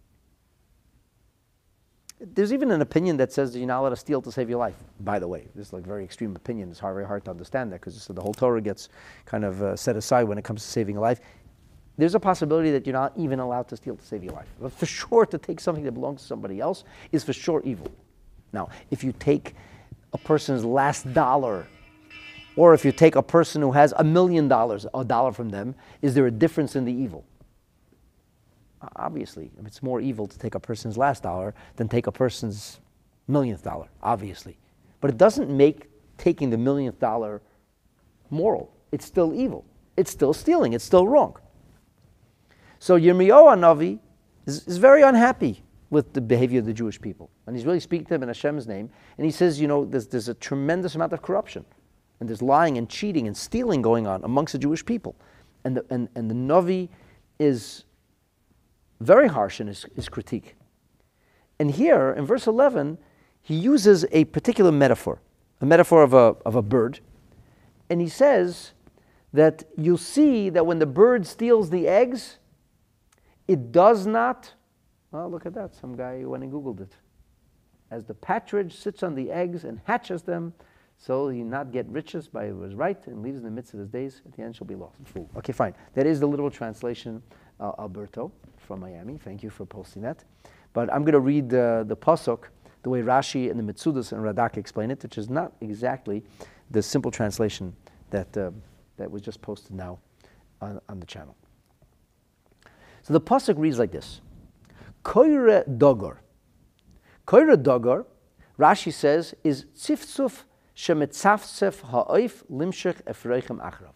There's even an opinion that says that you're not allowed to steal to save your life. By the way, this is like a very extreme opinion. It's hard, very hard to understand that because the whole Torah gets kind of uh, set aside when it comes to saving a life. There's a possibility that you're not even allowed to steal to save your life. But for sure, to take something that belongs to somebody else is for sure evil. Now, if you take a person's last dollar, or if you take a person who has a million dollars, a dollar from them, is there a difference in the evil? Obviously, it's more evil to take a person's last dollar than take a person's millionth dollar, obviously. But it doesn't make taking the millionth dollar moral. It's still evil. It's still stealing. It's still wrong. So Yirmiyahu Navi is, is very unhappy with the behavior of the Jewish people. And he's really speaking to them in Hashem's name. And he says, you know, there's, there's a tremendous amount of corruption. And there's lying and cheating and stealing going on amongst the Jewish people. And the, and, and the Navi is very harsh in his, his critique. And here, in verse eleven, he uses a particular metaphor, a metaphor of a, of a bird. And he says that you'll see that when the bird steals the eggs, it does not, well, look at that, some guy went and Googled it. As the partridge sits on the eggs and hatches them, so he not get riches by his right and leaves in the midst of his days, at the end shall be lost. Fool. Okay, fine. That is the literal translation, uh, Alberto from Miami. Thank you for posting that. But I'm going to read uh, the Pasuk the way Rashi and the Mitzudas and Radak explain it, which is not exactly the simple translation that, uh, that was just posted now on, on the channel. So the Pasuk reads like this. Koire Dogor. Koire Dogor, Rashi says, is tziftzuf shemetzafsef ha'oif limshech efreichem achrav.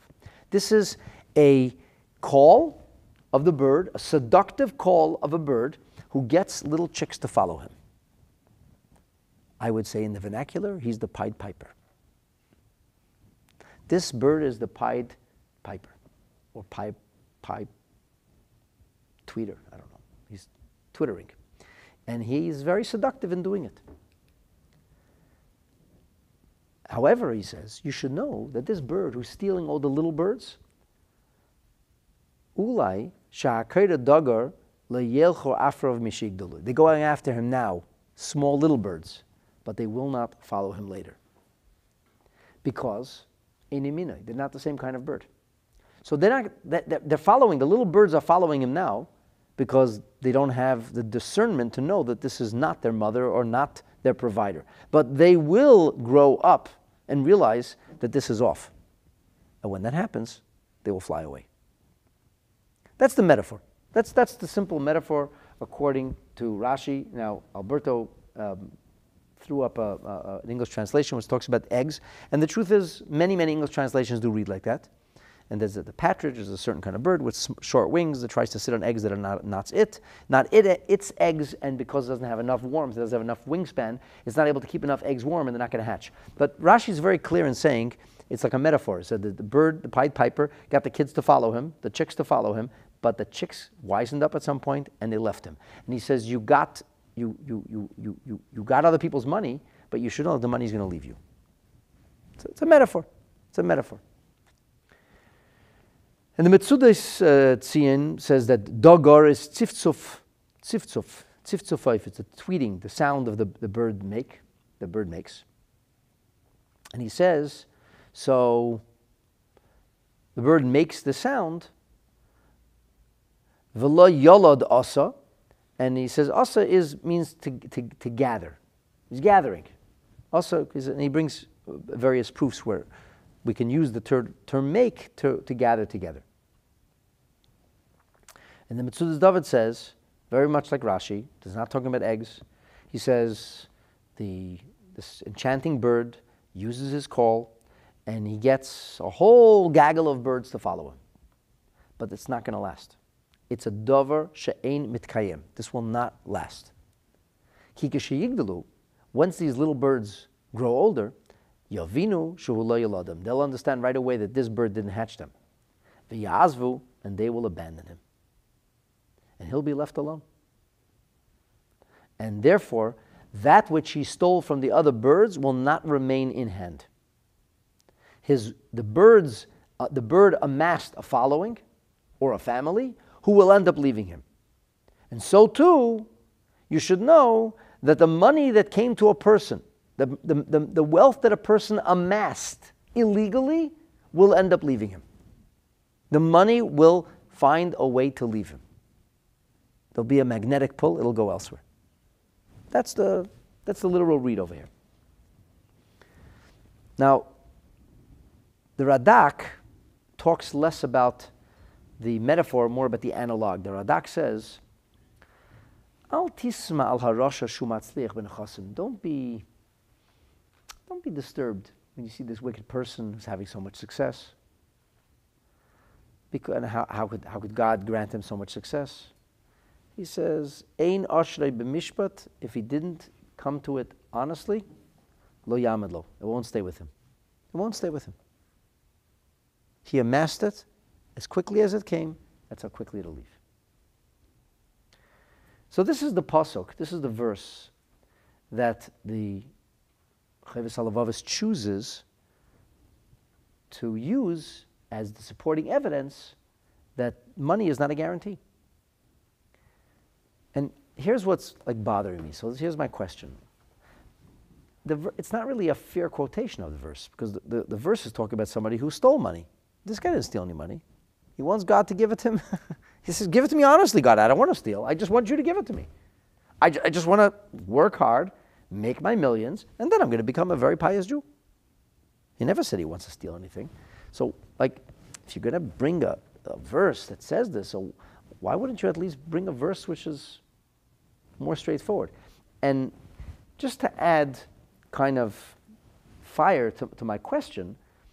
This is a call of the bird, a seductive call of a bird who gets little chicks to follow him. I would say in the vernacular, he's the Pied Piper. This bird is the Pied Piper, or Pied, Pied Tweeter, I don't know. He's twittering. And he's very seductive in doing it. However, he says, you should know that this bird who's stealing all the little birds, Ulai sha'akayda dagar le'yelcho afrav mishigdalu. They're going after him now, small little birds, but they will not follow him later. Because inimina, they're not the same kind of bird. So they're not, they're following, the little birds are following him now because they don't have the discernment to know that this is not their mother or not their provider. But they will grow up and realize that this is off. And when that happens, they will fly away. That's the metaphor. That's, that's the simple metaphor according to Rashi. Now, Alberto um, threw up a, a, an English translation which talks about eggs. And the truth is, many, many English translations do read like that. And there's a, the partridge is a certain kind of bird with short wings that tries to sit on eggs that are not, not it. Not it, its eggs, and because it doesn't have enough warmth, it doesn't have enough wingspan, it's not able to keep enough eggs warm and they're not going to hatch. But Rashi is very clear in saying, it's like a metaphor. So the, the bird, the Pied Piper, got the kids to follow him, the chicks to follow him, but the chicks wisened up at some point and they left him. And he says, you got, you, you, you, you, you, you got other people's money, but you should know the money's going to leave you. It's, it's a metaphor. It's a metaphor. And the Metzudas uh, Tzion says that Dagar is tziftzuf, tziftzuf, tziftzufayf. It's a tweeting, the sound of the, the bird make, the bird makes. And he says, so the bird makes the sound, v'lo yolod asa, and he says asa is means to, to, to gather. He's gathering. Also, and he brings various proofs where we can use the ter- term make to, to gather together. And the Metzudas David says, very much like Rashi, he's not talking about eggs. He says the this enchanting bird uses his call and he gets a whole gaggle of birds to follow him. But it's not going to last. It's a davar she'ein mitkayem. This will not last. Ki k'sheyigdalu, once these little birds grow older, yavinu shehu lo yoladim. They'll understand right away that this bird didn't hatch them. V'yazvu, and they will abandon him. And he'll be left alone. And therefore, that which he stole from the other birds will not remain in hand. His, the birds, uh, the bird amassed a following or a family who will end up leaving him. And so too, you should know that the money that came to a person, the, the, the, the wealth that a person amassed illegally will end up leaving him. The money will find a way to leave him. There'll be a magnetic pull, it'll go elsewhere. That's the, that's the literal read over here. Now, the Radak talks less about the metaphor, more about the analog. The Radak says, Al tisma al harasha shu matzliach ben chasim. Don't be, don't be disturbed when you see this wicked person who's having so much success. Because, and how, how, could, how could God grant him so much success? He says, Ein ashrei b'mishpat, if he didn't come to it honestly, lo yamad lo. It won't stay with him. It won't stay with him. He amassed it as quickly as it came, that's how quickly it'll leave. So this is the pasuk, this is the verse that the Chovos HaLevavos chooses to use as the supporting evidence that money is not a guarantee. And here's what's like bothering me. So here's my question. The, it's not really a fair quotation of the verse, because the, the, the verse is talking about somebody who stole money. This guy didn't steal any money. He wants God to give it to him. He says, give it to me honestly, God. I don't want to steal. I just want you to give it to me. I, I just want to work hard, make my millions, and then I'm going to become a very pious Jew. He never said he wants to steal anything. So, like, if you're going to bring a, a verse that says this, so why wouldn't you at least bring a verse which is more straightforward? And just to add kind of fire to, to my question,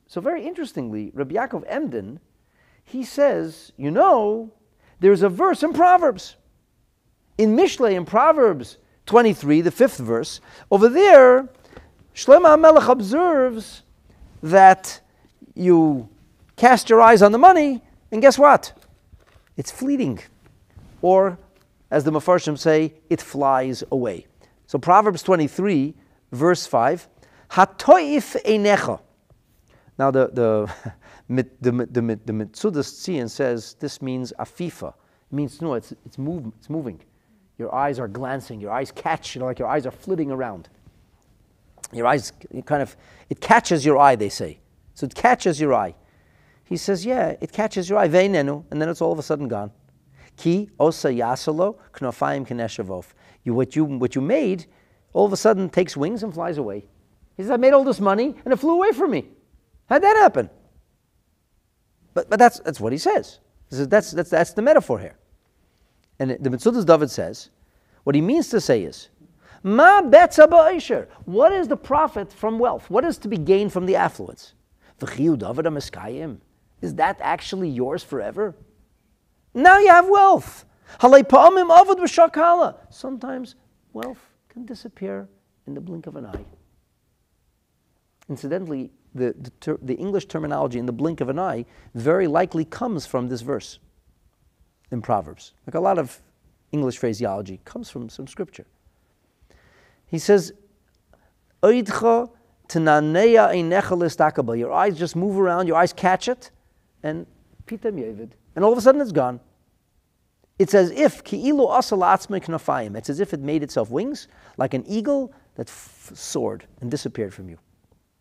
so very interestingly, Rabbi Yaakov Emden, he says, you know, there's a verse in Proverbs. In Mishlei, in Proverbs twenty-three, the fifth verse, over there, Shlomo HaMelech observes that you cast your eyes on the money, and guess what? It's fleeting. Or, as the Mefarshim say, it flies away. So Proverbs twenty-three, verse five, Hatoif einecha. Now the the the, the, the, the Metzudas Tzion says this means afifa. It means no, it's it's move, it's moving. Your eyes are glancing. Your eyes catch. You know, like your eyes are flitting around. Your eyes kind of it catches your eye. They say so. It catches your eye. He says, yeah, it catches your eye. Veinenu, and then it's all of a sudden gone. Ki osa yasalo knofayim keneshavov. You what you what you made, all of a sudden takes wings and flies away. He says, I made all this money and it flew away from me. How'd that happen? But but that's that's what he says. He says, that's that's that's the metaphor here. And the Metzudas David says, what he means to say is, Ma betza ba'isher. What is the profit from wealth? What is to be gained from the affluence? V'chiyu David hamiskayim. Is that actually yours forever? Now you have wealth. Sometimes wealth can disappear in the blink of an eye. Incidentally, the, the, ter- the English terminology in the blink of an eye very likely comes from this verse in Proverbs. Like a lot of English phraseology comes from some scripture. He says, your eyes just move around, your eyes catch it, and pitam yevid, and all of a sudden it's gone. It's as if ki'ilu asal atzmei knafayim. It's as if it made itself wings, like an eagle that f- soared and disappeared from you.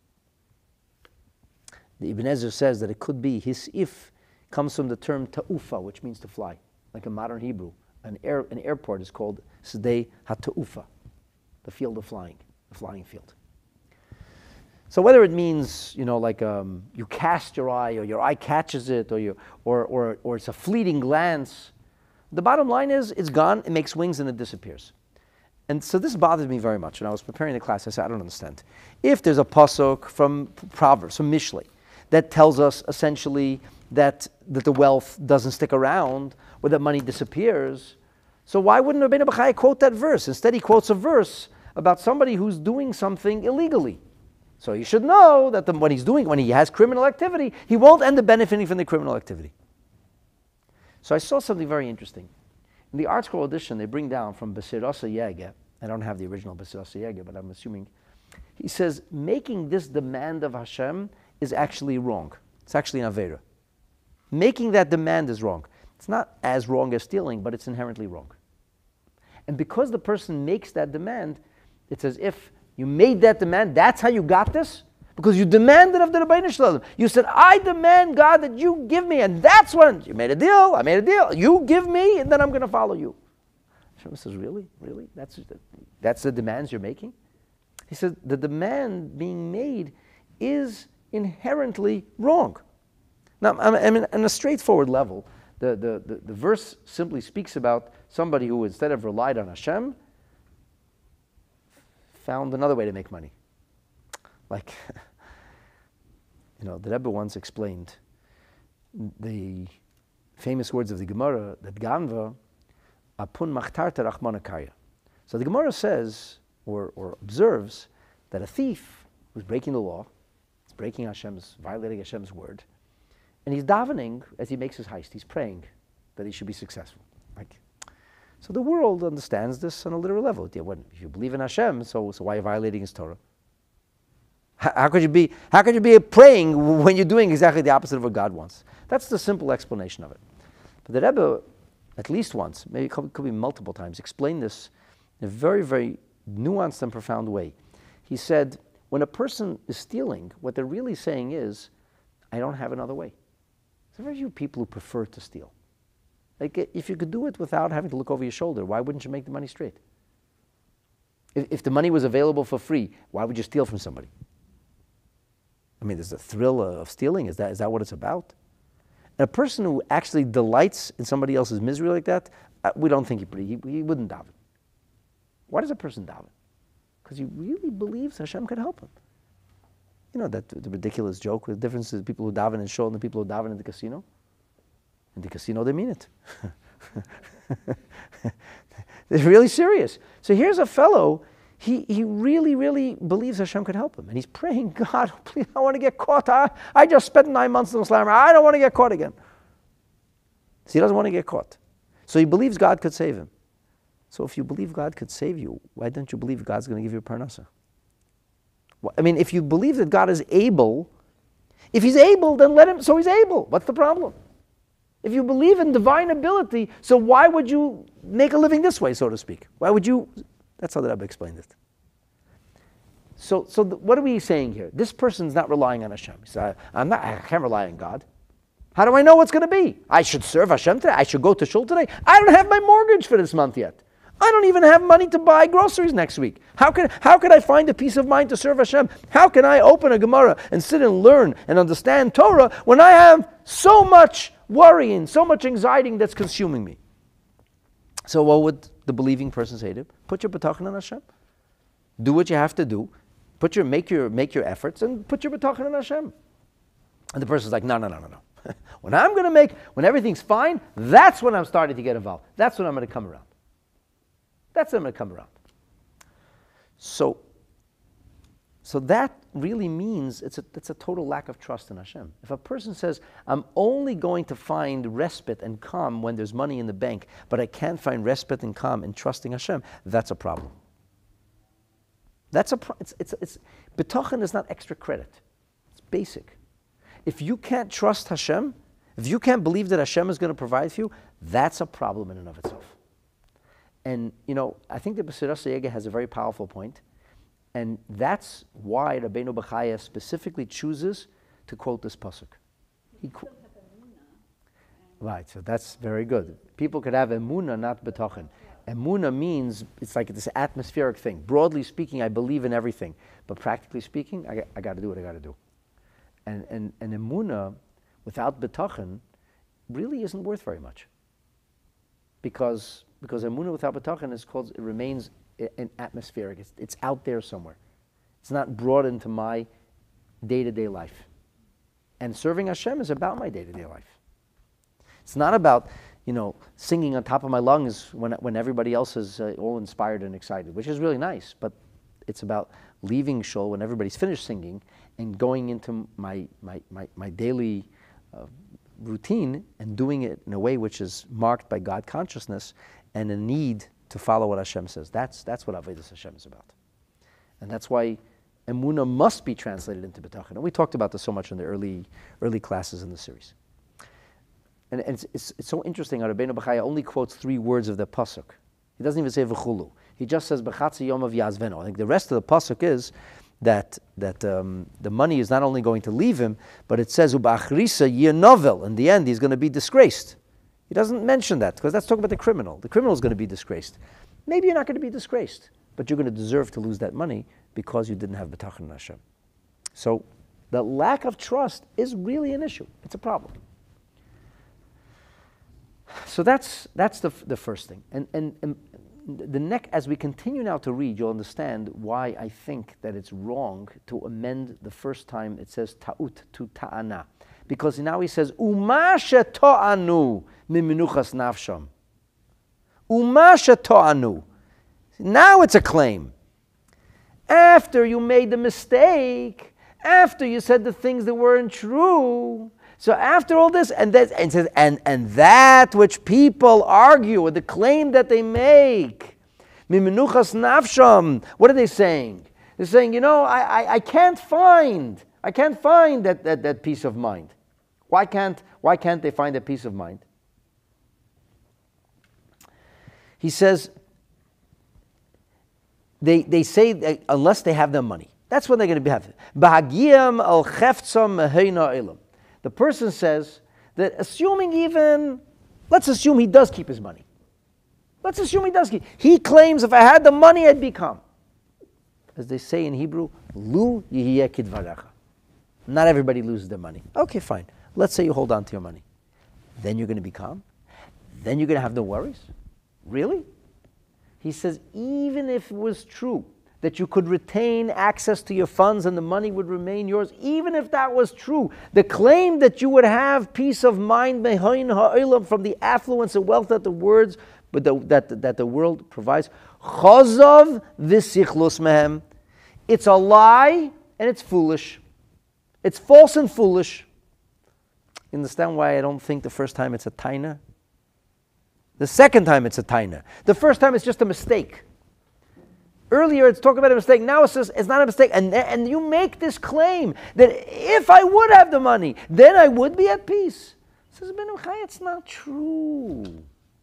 The Ibn Ezra says that it could be his if comes from the term ta'ufa, which means to fly, like in modern Hebrew. An air an airport is called Sedei HaTa'ufa, the field of flying, the flying field. So whether it means, you know, like um, you cast your eye, or your eye catches it, or you, or, or or it's a fleeting glance, the bottom line is it's gone. It makes wings and it disappears. And so this bothered me very much. When I was preparing the class, I said, I don't understand. If there's a pasuk from Proverbs, from Mishlei, that tells us essentially that that the wealth doesn't stick around, or that money disappears, so why wouldn't Rabbeinu Bachai quote that verse? Instead, he quotes a verse about somebody who's doing something illegally. So you should know that the, when he's doing, when he has criminal activity, he won't end up benefiting from the criminal activity. So I saw something very interesting. In the Art Scroll edition, they bring down from Besirasa Yege, I don't have the original Besirasa Yege, but I'm assuming, he says, making this demand of Hashem is actually wrong. It's actually an Avera. Making that demand is wrong. It's not as wrong as stealing, but it's inherently wrong. And because the person makes that demand, it's as if you made that demand, that's how you got this? Because you demanded of the Rebbeinu Shalom. You said, I demand, God, that you give me, and that's when you made a deal, I made a deal, you give me, and then I'm going to follow you. Hashem says, really? Really? That's, that's the demands you're making? He said, the demand being made is inherently wrong. Now, I mean, on a straightforward level, the, the, the, the verse simply speaks about somebody who, instead of relied on Hashem, found another way to make money. Like, you know, the Rebbe once explained the famous words of the Gemara, that Ganva, apun machtarta rachmanakaya. So the Gemara says, or, or observes, that a thief who's breaking the law, is breaking Hashem's, violating Hashem's word, and he's davening as he makes his heist, he's praying that he should be successful. Like, so the world understands this on a literal level. Yeah, when, if you believe in Hashem, so, so why are you violating His Torah? How, how could you be? How could you be praying when you're doing exactly the opposite of what God wants? That's the simple explanation of it. But the Rebbe, at least once, maybe it could, could be multiple times, explained this in a very, very nuanced and profound way. He said, when a person is stealing, what they're really saying is, I don't have another way. There are very few people who prefer to steal. Like, if you could do it without having to look over your shoulder, why wouldn't you make the money straight? If, if the money was available for free, why would you steal from somebody? I mean, there's a thrill of stealing. Is that is that what it's about? And a person who actually delights in somebody else's misery like that, uh, we don't think he, he, he wouldn't daven. Why does a person daven? Because he really believes Hashem could help him. You know, that the ridiculous joke, the difference is the people who daven in shul and the people who daven in the casino. In the casino, they mean it. They're really serious. So here's a fellow, he, he really, really believes Hashem could help him. And he's praying, God, please, I want to get caught. I, I just spent nine months in Islam. I don't want to get caught again. So he doesn't want to get caught. So he believes God could save him. So if you believe God could save you, why don't you believe God's going to give you a parnasa? I mean, if you believe that God is able, if he's able, then let him, so he's able. What's the problem? If you believe in divine ability, so why would you make a living this way, so to speak? Why would you? That's how the Rebbe explained it. So, so the, what are we saying here? This person's not relying on Hashem. He said, I'm not, I can't rely on God. How do I know what's going to be? I should serve Hashem today. I should go to shul today. I don't have my mortgage for this month yet. I don't even have money to buy groceries next week. How can, how can I find a peace of mind to serve Hashem? How can I open a Gemara and sit and learn and understand Torah when I have so much worrying, so much anxiety that's consuming me? So what would the believing person say to him? Put your betachon on Hashem. Do what you have to do. Put your, make, your, make your efforts and put your betachon on Hashem. And the person's like, no, no, no, no, no. When I'm going to make, when everything's fine, that's when I'm starting to get involved. That's when I'm going to come around. That's when I'm going to come around. So, so that really means it's a, it's a total lack of trust in Hashem. If a person says, I'm only going to find respite and calm when there's money in the bank, but I can't find respite and calm in trusting Hashem, that's a problem. That's a pro- it's it's it's betachon is not extra credit. It's basic. If you can't trust Hashem, if you can't believe that Hashem is going to provide for you, that's a problem in and of itself. And, you know, I think the Basiras Yega has a very powerful point, and that's why Rabbeinu Bechaya specifically chooses to quote this pasuk. He qu- right, so that's very good. People could have emunah, not betachon. Emunah means, it's like this atmospheric thing. Broadly speaking, I believe in everything, but practically speaking, I, I got to do what I got to do. And, and, and emunah, without betachon, really isn't worth very much. Because Because emunah without betachon is called, it remains an atmospheric. It's, it's out there somewhere. It's not brought into my day-to-day life. And serving Hashem is about my day-to-day life. It's not about, you know, singing on top of my lungs when when everybody else is uh, all inspired and excited, which is really nice. But it's about leaving shul when everybody's finished singing and going into my my my, my daily uh, routine and doing it in a way which is marked by God consciousness and a need to follow what Hashem says. That's that's what Avodas Hashem is about. And that's why emunah must be translated into betachon. And we talked about this so much in the early early classes in the series. And, and it's, it's, it's so interesting how Rabbeinu Bechaya only quotes three words of the pasuk. He doesn't even say v'chulu. He just says b'chatzi yomav yazveno. I think the rest of the pasuk is that that um, the money is not only going to leave him, but it says u'ba'achrisa yinovel. In the end, he's going to be disgraced. He doesn't mention that because that's talking about the criminal. The criminal is going to be disgraced. Maybe you're not going to be disgraced, but you're going to deserve to lose that money because you didn't have betachon in Hashem. So the lack of trust is really an issue. It's a problem. So that's that's the the first thing. And and, and the neck, as we continue now to read, you'll understand why I think that it's wrong to amend the first time it says ta'ut to ta'ana. Because now he says, Uma she'to'anu miminuchas nafsham. Uma she'to'anu. Now it's a claim. After you made the mistake, after you said the things that weren't true, so after all this, and that, and says, and and that which people argue, or the claim that they make, miminuchas nafsham. What are they saying? They're saying, you know, I, I, I can't find, I can't find that, that, that peace of mind. Why can't why can't they find that peace of mind? He says, they they say that unless they have their money, that's when they're going to be happy. Bahagiyam al cheftzam heina ilam. The person says that assuming even, let's assume he does keep his money. Let's assume he does keep. He claims if I had the money, I'd be calm. As they say in Hebrew, lu yihiyeh kidvarecha. Not everybody loses their money. Okay, fine. Let's say you hold on to your money. Then you're going to be calm. Then you're going to have no worries. Really? He says, even if it was true that you could retain access to your funds and the money would remain yours, even if that was true, the claim that you would have peace of mind from the affluence and wealth that the words, but the, that, that the world provides, Chazov v'sichlus mehem. It's a lie and it's foolish. It's false and foolish. You understand why I don't think the first time it's a taina? The second time it's a taina. The first time it's just a mistake. Earlier it's talking about a mistake. Now it says it's not a mistake. And, and you make this claim that if I would have the money, then I would be at peace. It says, it's not true.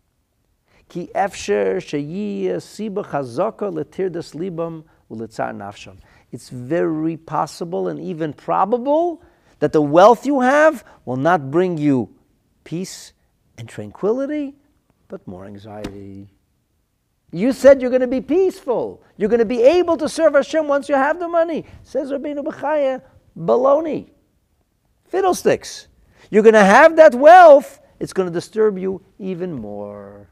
Ki efsher sheyiyeh siba chazaka letirdas libam uletzar nafsham. It's very possible and even probable that the wealth you have will not bring you peace and tranquility, but more anxiety. You said you're going to be peaceful. You're going to be able to serve Hashem once you have the money. Says Rabbeinu Bechaya, baloney. Fiddlesticks. You're going to have that wealth. It's going to disturb you even more.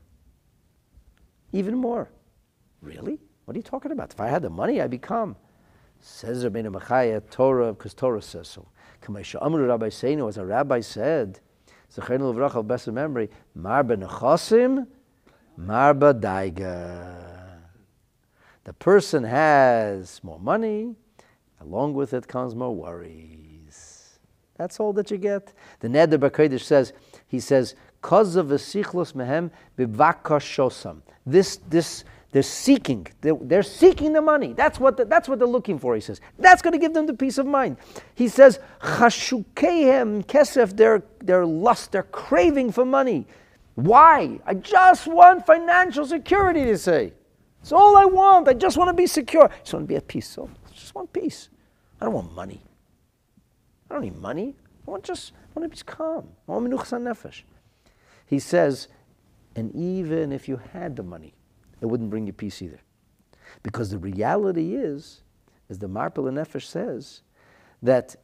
Even more. Really? What are you talking about? If I had the money, I'd become. Says Rabbeinu Bechaya, Torah, because Torah says so. Amru Rabbi Seinu, as a rabbi said, Zechenu Levracha of best of memory, Marba Nechasim, Marba Daiga. The person has more money, along with it comes more worries. That's all that you get. The Neder B'Kodesh says, he says, Kozav v'sichlos mehem b'vakashosam. This, this, they're seeking, they're, they're seeking the money. That's what, the, that's what they're looking for, he says. That's going to give them the peace of mind. He says, Chashukeihem kesef, their, their lust, their craving for money. Why? I just want financial security, they say. It's all I want. I just want to be secure. I just want to be at peace. So I just want peace. I don't want money. I don't need money. I want just I want to be calm. I want menuchas nefesh. He says, and even if you had the money, it wouldn't bring you peace either. Because the reality is, as the Marpel Nefesh says, that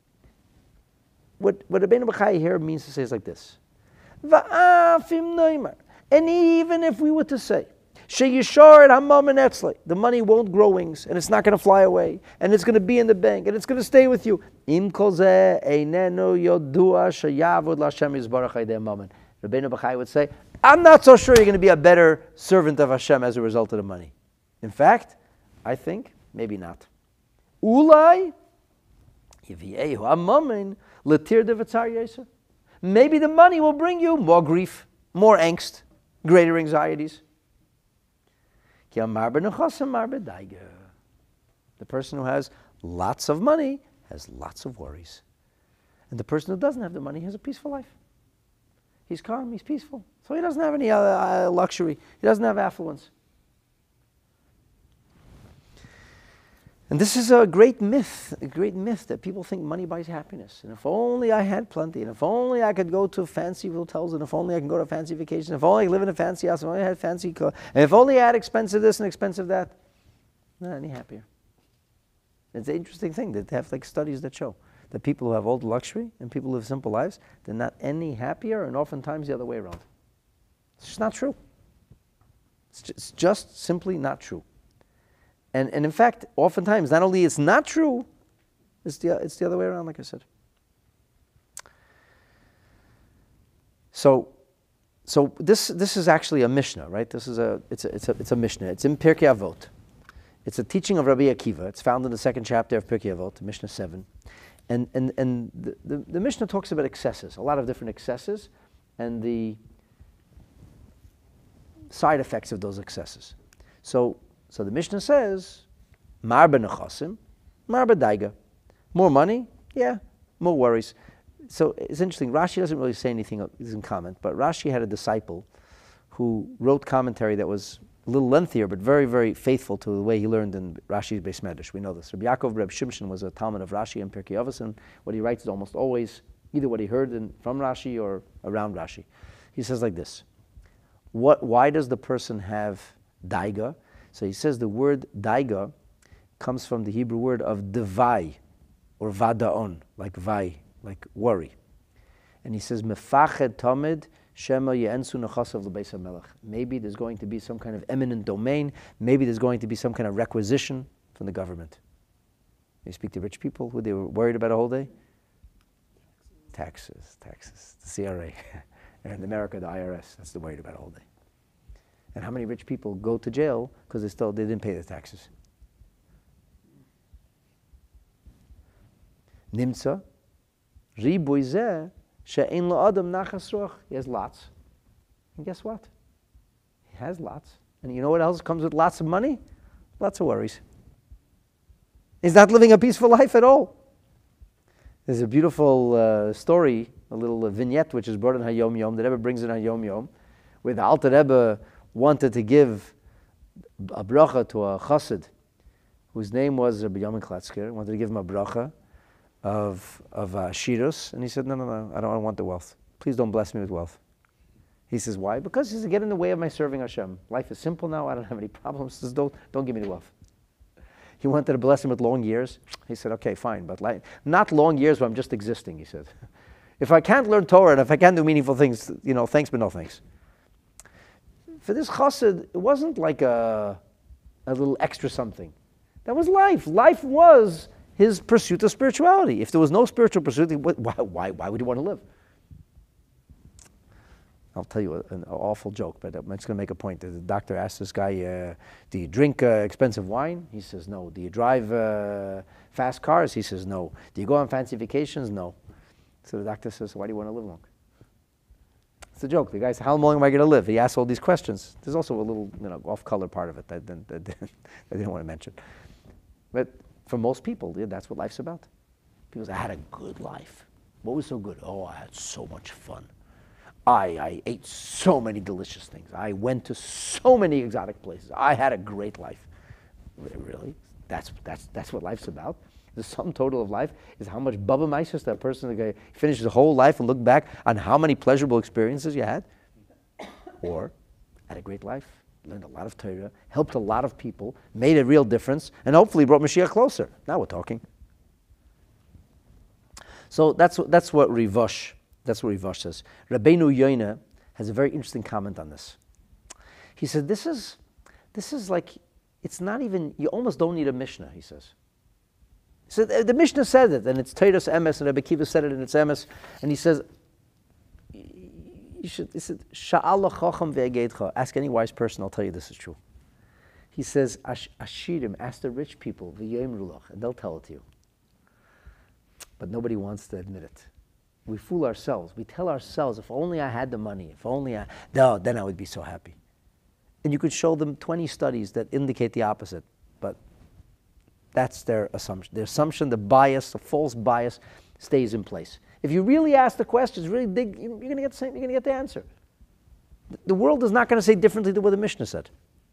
what, what Rabbeinu Bechaya here means to say is like this. And even if we were to say, the money won't grow wings, and it's not going to fly away, and it's going to be in the bank, and it's going to stay with you. Rabbeinu Bechaya would say, I'm not so sure you're going to be a better servant of Hashem as a result of the money. In fact, I think, maybe not. Ulai, maybe the money will bring you more grief, more angst, greater anxieties. The person who has lots of money has lots of worries. And the person who doesn't have the money has a peaceful life. He's calm, he's peaceful. So he doesn't have any uh, uh, luxury. He doesn't have affluence. And this is a great myth, a great myth that people think money buys happiness. And if only I had plenty, and if only I could go to fancy hotels, and if only I can go to a fancy vacation, if only I live in a fancy house, if only I had fancy clothes, and if only I had expensive this and expensive that, I'm not any happier. It's an interesting thing that they have like studies that show that people who have all the luxury and people who live simple lives, they're not any happier, and oftentimes the other way around. It's just not true. It's just, it's just simply not true. And, and in fact, oftentimes, not only it's not true, it's the, it's the other way around, like I said. So, so this, this is actually a Mishnah, right? This is a, it's a, it's a, it's a Mishnah. It's in Pirkei Avot. It's a teaching of Rabbi Akiva. It's found in the second chapter of Pirkei Avot, Mishnah seven. And, and, and the, the, the Mishnah talks about excesses, a lot of different excesses, and the side effects of those excesses. So, so the Mishnah says, Marba nechasim, marba daiga. More money, yeah, more worries. So it's interesting, Rashi doesn't really say anything, he doesn't comment, but Rashi had a disciple who wrote commentary that was a little lengthier, but very, very faithful to the way he learned in Rashi's Beis Medrash. We know this. Rabbi Yaakov Reb Shimshon was a Talmud of Rashi and Pirkei Avos, and what he writes is almost always either what he heard in, from Rashi or around Rashi. He says like this, what, why does the person have daiga? So he says the word daiga comes from the Hebrew word of devai, or vadaon, like vai, like worry. And he says, mefached tamid Shema ye'ensu nechasav l'beis hamelech. Maybe there's going to be some kind of eminent domain. Maybe there's going to be some kind of requisition from the government. You speak to rich people who they were worried about a whole day? Taxes, taxes, the C R A. And in America, the I R S, that's the worried about a whole day. And how many rich people go to jail because they still they didn't pay their taxes? Nimtza, ribuy zeh, she'ein la'adam nachas ruach. He has lots. And guess what? He has lots. And you know what else comes with lots of money? Lots of worries. He's not living a peaceful life at all. There's a beautiful uh, story, a little uh, vignette which is brought in Hayom Yom. The Rebbe brings in Hayom Yom, where the Alter Rebbe wanted to give a bracha to a chassid whose name was Rabbi Yamin Klatzker. Wanted to give him a bracha of of uh, shirus, and he said, "No, no, no, I don't, I don't want the wealth. Please don't bless me with wealth." He says, "Why?" Because he says, "Get in the way of my serving Hashem. Life is simple now. I don't have any problems. He says, don't don't give me the wealth." He wanted to bless him with long years. He said, "Okay, fine, but like, not long years where I'm just existing." He said, "If I can't learn Torah and if I can't do meaningful things, you know, thanks but no thanks." For this chassid, it wasn't like a a little extra something. That was life. Life was his pursuit of spirituality. If there was no spiritual pursuit, why why why would he want to live? I'll tell you an awful joke, but I'm just going to make a point. The doctor asked this guy, uh, do you drink uh, expensive wine? He says, no. Do you drive uh, fast cars? He says, no. Do you go on fancy vacations? No. So the doctor says, why do you want to live long? It's a joke. The guy says, how long am I going to live? He asks all these questions. There's also a little you know, off-color part of it that, that, that, that I didn't want to mention. But for most people, yeah, that's what life's about. People say, I had a good life. What was so good? Oh, I had so much fun. I, I ate so many delicious things. I went to so many exotic places. I had a great life. Really? That's, that's, that's what life's about? The sum total of life is how much Baba Meises that person that finishes his whole life and look back on how many pleasurable experiences you had? Or had a great life, learned a lot of Torah, helped a lot of people, made a real difference, and hopefully brought Mashiach closer. Now we're talking. So that's, that's what Rivosh That's what Rivosh says. Rabbeinu Yoina has a very interesting comment on this. He said, this is, this is like, it's not even, you almost don't need a Mishnah, he says. So the, the Mishnah said it, and it's Teiras Emes, and Rebbe Kiva said it in its Emes, and he says, you should, he said, Sha'al chacham ve'egeidcha, ask any wise person, I'll tell you this is true. He says, Ashirim, ask the rich people, v'yemrulach, and they'll tell it to you. But nobody wants to admit it. We fool ourselves. We tell ourselves, if only I had the money, if only I, no, then I would be so happy. And you could show them twenty studies that indicate the opposite, but that's their assumption. The assumption, the bias, the false bias stays in place. If you really ask the questions, really dig, you're going to get the same, you're going to get the answer. The world is not going to say differently than what the Mishnah said.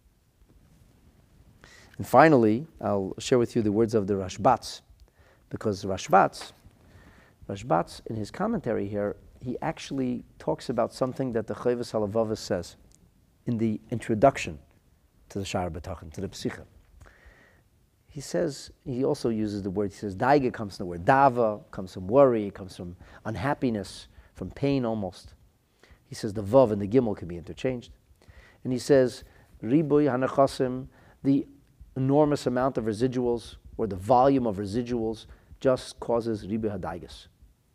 And finally, I'll share with you the words of the Rashbatz, because Rashbatz, Rashbatz, in his commentary here, he actually talks about something that the Chovos HaLevavos says in the introduction to the Sha'ar B'tachon, to the Psicha. He says, he also uses the word, he says, Daiga comes from the word Dava, comes from worry, comes from unhappiness, from pain almost. He says the Vav and the Gimel can be interchanged. And he says, Riboy Hanachasim, the enormous amount of residuals, or the volume of residuals, just causes Riboy Hadaigas.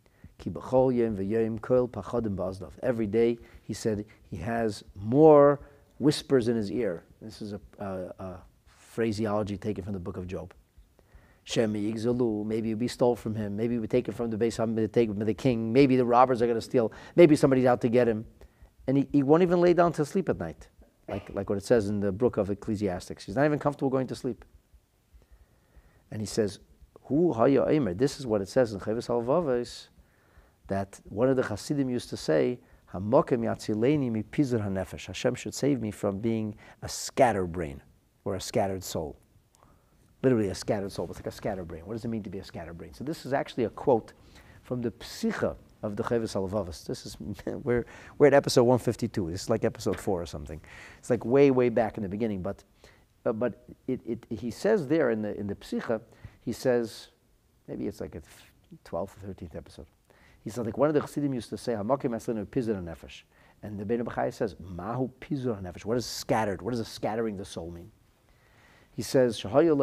Every day, he said, he has more whispers in his ear. This is a, a, a phraseology taken from the book of Job. Maybe it'll be stole from him. Maybe we take it from the base, take it from the king. Maybe the robbers are going to steal. Maybe somebody's out to get him. And he, he won't even lay down to sleep at night, like, like what it says in the book of Ecclesiastics. He's not even comfortable going to sleep. And he says, Hu haya omer. This is what it says in Chovos HaLevavos, that one of the Hasidim used to say, Hamokem yatzileni mipizur hanefesh. Hashem should save me from being a scatterbrain, or a scattered soul. Literally a scattered soul. It's like a scatterbrain. What does it mean to be a scatterbrain? So this is actually a quote from the Psicha of the Chovos HaLevavos. This is, we're, we're at episode one fifty-two. This is like episode four or something. It's like way, way back in the beginning. But uh, but it, it, he says there in the in the Psicha, he says, maybe it's like a twelfth or thirteenth episode. He said, like one of the Chassidim used to say, Hamakim aslenu pizur nefesh. And the Bein HaBechaya says, Mahu pizur nefesh. What is scattered? What does a scattering the soul mean? He says, he has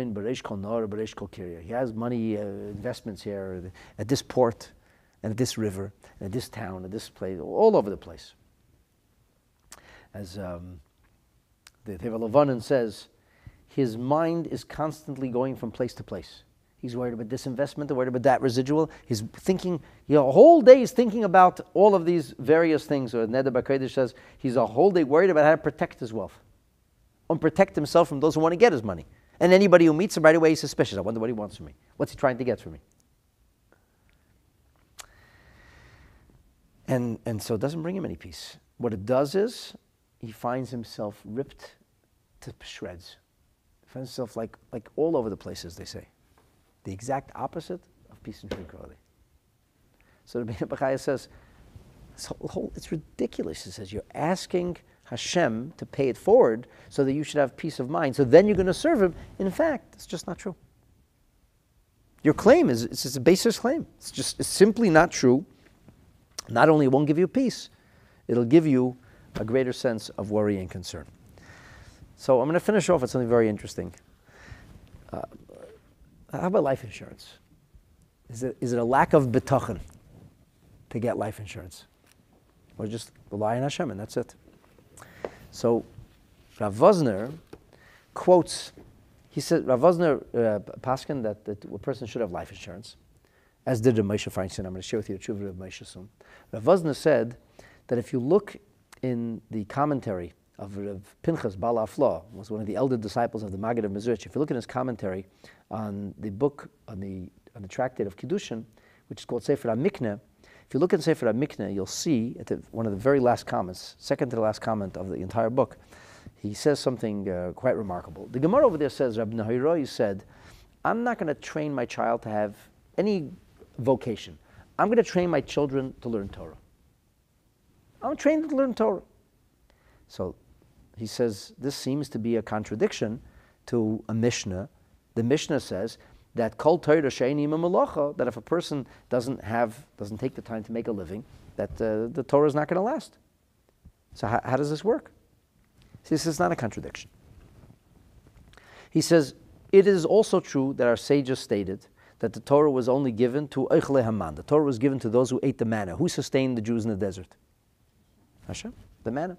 money, uh, investments here, at this port, and at this river, and at this town, at this place, all over the place. As um, the Teva Levanon says, his mind is constantly going from place to place. He's worried about this investment, worried about that residual. He's thinking, you know, a whole day he's thinking about all of these various things. Or Neder BaKodesh says he's a whole day worried about how to protect his wealth. And protect himself from those who want to get his money. And anybody who meets him right away is suspicious. I wonder what he wants from me. What's he trying to get from me? And, and so it doesn't bring him any peace. What it does is he finds himself ripped to shreds. He finds himself like, like all over the place, as they say. The exact opposite of peace and tranquility. So the Bein HaBechaya says, it's, whole, it's ridiculous. He says, you're asking Hashem to pay it forward so that you should have peace of mind. So then you're going to serve Him. In fact, it's just not true. Your claim is it's just a baseless claim. It's just it's simply not true. Not only it won't give you peace, it'll give you a greater sense of worry and concern. So I'm going to finish off with something very interesting. Uh, how about life insurance? Is it, is it a lack of bitachon to get life insurance? Or just rely on Hashem and that's it? So Rav Vosner quotes, he said, Rav Vosner uh, paskin that, that a person should have life insurance, as did Rav Moshe Feinstein. I'm going to share with you a tshuva of Moshe soon. Rav Vosner said that if you look in the commentary of Rav Pinchas Baal Haflah, was one of the elder disciples of the Maggid of Mezritch, if you look in his commentary on the book, on the, on the tractate of Kiddushin, which is called Sefer HaMikneh, if you look at Sefer HaMikneh, you'll see at the, one of the very last comments, second to the last comment of the entire book, he says something uh, quite remarkable. The Gemara over there says, Rabbi Nahiroi said, I'm not going to train my child to have any vocation. I'm going to train my children to learn Torah. I'm trained to learn Torah. So he says, this seems to be a contradiction to a Mishnah. The Mishnah says that kol Torah she'eini malacha, that if a person doesn't have, doesn't take the time to make a living, that uh, the Torah is not going to last. So how, how does this work? See, this is not a contradiction. He says, it is also true that our sages stated that the Torah was only given to Eichlei Haman. The Torah was given to those who ate the manna. Who sustained the Jews in the desert? Hashem, the manna.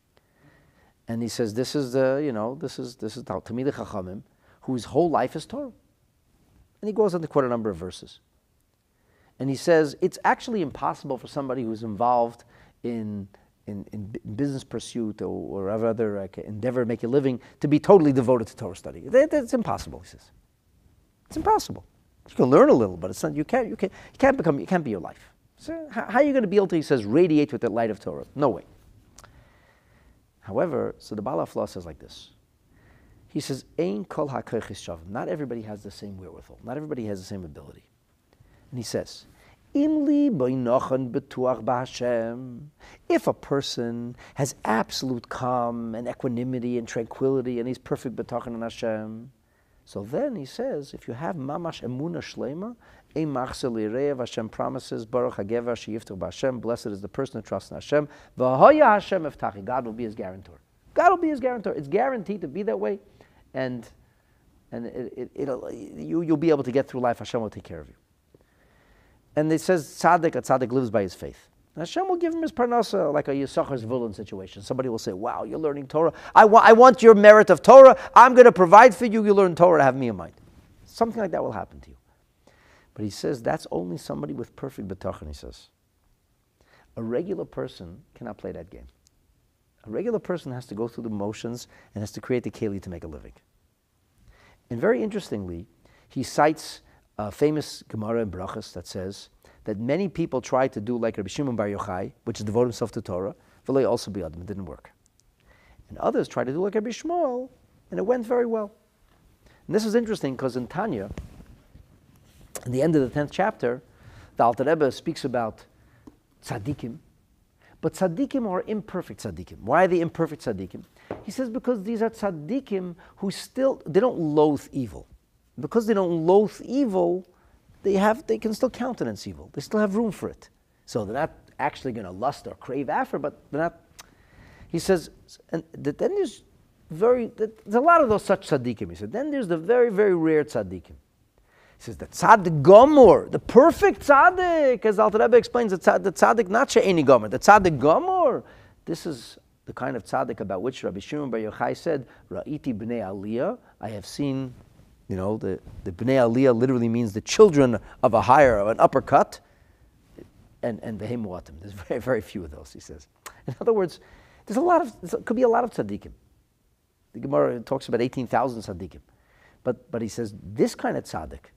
And he says, this is the, you know, this is this is Talmidei Chachamim, whose whole life is Torah. And he goes on to quote a number of verses. And he says, it's actually impossible for somebody who's involved in in, in business pursuit or, or other like, endeavor to make a living to be totally devoted to Torah study. It's impossible, he says. It's impossible. You can learn a little, but it's not, you can't, you can't, you can't become, you can't be your life. So how, how are you going to be able to, he says, radiate with the light of Torah? No way. However, so the Baal Haflah says like this. He says, Ein kol ha'kochis shavim. Not everybody has the same wherewithal. Not everybody has the same ability. And he says, Imli boinochan betuach b'Hashem. If a person has absolute calm and equanimity and tranquility and he's perfect betachan on Hashem, so then he says, if you have mamash emuna shlema, ein machzeh li'reiv, Hashem promises, Baruch hagever sheyiftach b'Hashem, blessed is the person who trusts in Hashem, v'hoya Hashem evtachi, God will be his guarantor. God will be his guarantor. It's guaranteed to be that way, and and it, it, it'll, you, you'll be able to get through life. Hashem will take care of you. And it says, tzaddik, a tzaddik lives by his faith. And Hashem will give him his parnasa, like a Yisachar Zvulun situation. Somebody will say, wow, you're learning Torah. I, wa- I want your merit of Torah. I'm going to provide for you. You learn Torah, have me in mind. Something like that will happen to you. But he says, that's only somebody with perfect betachon, he says. A regular person cannot play that game. A regular person has to go through the motions and has to create the keli to make a living. And very interestingly, he cites a famous Gemara in Brachos that says that many people tried to do like Rabbi Shimon Bar Yochai, which is devote himself to Torah, v'lo also be adam. It didn't work. And others tried to do like Rabbi Shmuel, and it went very well. And this is interesting because in Tanya, in the end of the tenth chapter, the Alter Rebbe speaks about tzaddikim, but tzaddikim are imperfect tzaddikim. Why are they imperfect tzaddikim? He says because these are tzaddikim who still, they don't loathe evil. Because they don't loathe evil, they have they can still countenance evil. They still have room for it. So they're not actually going to lust or crave after, but they're not. He says, and then there's very, there's a lot of those such tzaddikim. He said, then there's the very, very rare tzaddikim. He says, the tzaddik gomor, the perfect tzaddik, as Alter Rebbe explains, the tzaddik, the tzaddik not she'eni gomor, the tzaddik gomor. This is the kind of tzaddik about which Rabbi Shimon Bar Yochai said, Ra'iti b'nei aliyah, I have seen, you know, the, the b'nei aliyah literally means the children of a higher, of an upper cut, and, and behem muatim. There's very, very few of those, he says. In other words, there's a lot of, there could be a lot of tzaddikim. The Gemara talks about eighteen thousand tzaddikim. But, but he says, this kind of tzaddik,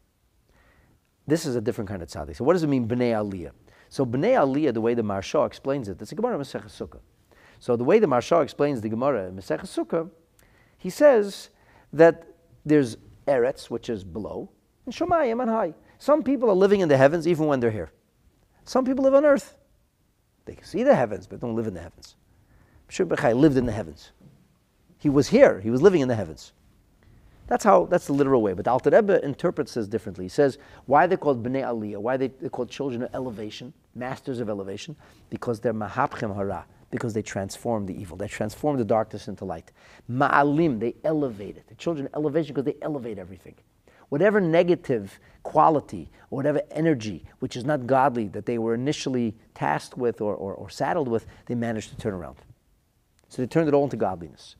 this is a different kind of tzaddik. So what does it mean, b'nei aliyah? So b'nei aliyah, the way the Maharsha explains it, it's a Gemara in Masechah Sukkah. So the way the Maharsha explains the Gemara in Masechah Sukkah, he says that there's Eretz, which is below, and Shomayim on high. Some people are living in the heavens even when they're here. Some people live on earth. They can see the heavens, but don't live in the heavens. Shimon Bar Yochai lived in the heavens. He was here. He was living in the heavens. That's how. That's the literal way. But the Alter Rebbe interprets this differently. He says, why are they called Bnei Aliyah? Why are they they're called children of elevation, masters of elevation? Because they're Mahapchem Hara. Because they transform the evil. They transform the darkness into light. Ma'alim, they elevate it. The children of elevation because they elevate everything. Whatever negative quality, or whatever energy, which is not godly, that they were initially tasked with or, or, or saddled with, they managed to turn around. So they turned it all into godliness.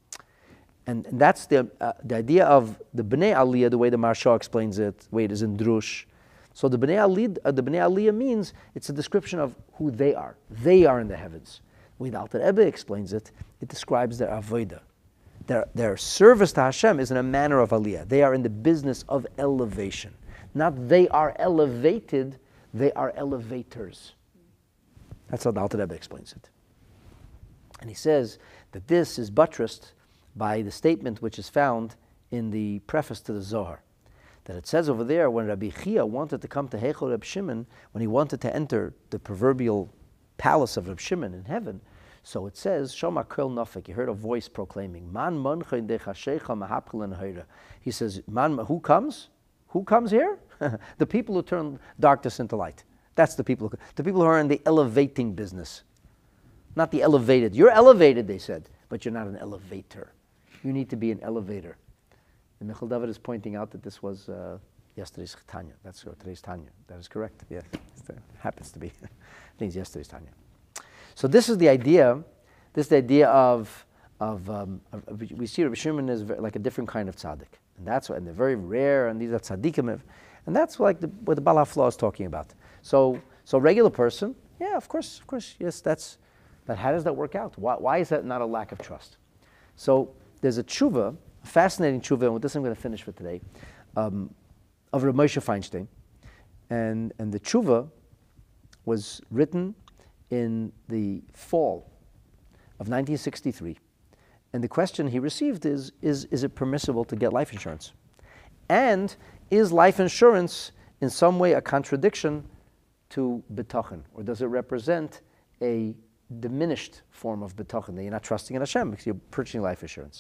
And, and that's the, uh, the idea of the Bnei Aliyah, the way the Maharsha explains it, the way it is in Drush. So the Bnei Aliyah, uh, the Bnei Aliyah means it's a description of who they are. They are in the heavens. The way the Alter Rebbe explains it, it describes their avodah. Their, their service to Hashem is in a manner of aliyah. They are in the business of elevation. Not they are elevated, they are elevators. That's how the Alter Rebbe explains it. And he says that this is buttressed by the statement which is found in the preface to the Zohar. That it says over there, when Rabbi Chia wanted to come to Heichel Reb Shimon, when he wanted to enter the proverbial palace of Reb Shimon in heaven, so it says, Shoma Krel Nafik, he heard a voice proclaiming, Man mancha in dechashecha mahapchel heira. He says, Man, who comes? Who comes here? The people who turn darkness into light. That's the people who, the people who are in the elevating business. Not the elevated. You're elevated, they said, but you're not an elevator. You need to be an elevator. And Michal David is pointing out that this was uh, yesterday's Tanya. That's uh, today's Tanya. That is correct. Yeah, it happens to be. I think it's yesterday's Tanya. So this is the idea. This is the idea of of, um, of, of we see Rabbi Shimon is very, like a different kind of tzaddik, and that's what, and they're very rare. And these are tzaddikim, and that's like the, what the Baal HaFlah is talking about. So so regular person, yeah, of course, of course, yes, that's. But how does that work out? Why, why is that not a lack of trust? So there's a tshuva, a fascinating tshuva, and with this I'm going to finish for today, um, of Rav Moshe Feinstein. And, and the tshuva was written in the fall of nineteen sixty-three. And the question he received is, is, is it permissible to get life insurance? And is life insurance in some way a contradiction to bitachon? Or does it represent a diminished form of bitachon, that you're not trusting in Hashem because you're purchasing life insurance?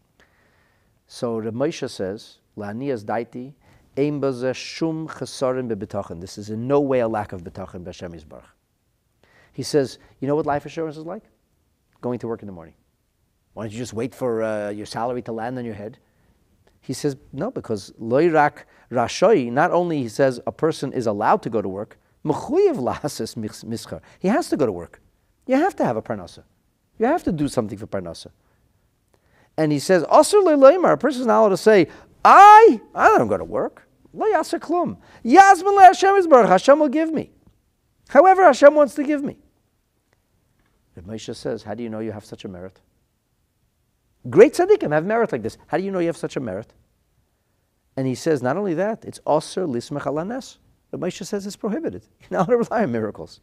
So Rav Moshe says, La'aniyas daiti, ein baze shum chesarim bebitachon. This is in no way a lack of bitachon b'Hashem Yisbarach. He says, you know what life insurance is like? Going to work in the morning. Why don't you just wait for uh, your salary to land on your head? He says, no, because loirak rashoi, not only he says a person is allowed to go to work, mechuyev lahases mischar. He has to go to work. You have to have a parnasa. You have to do something for parnasa. And he says, asur le'leimar, a person is not allowed to say, I, I don't go to work. Lo yaseh klum. Yazman le'Hashem Yisbarach, Hashem will give me. However Hashem wants to give me. Rav Moshe says, how do you know you have such a merit? Great tzaddikim have merit like this. How do you know you have such a merit? And he says, not only that, it's asur lismech ala nes. Rav Moshe says it's prohibited. You're not allowed to rely on miracles.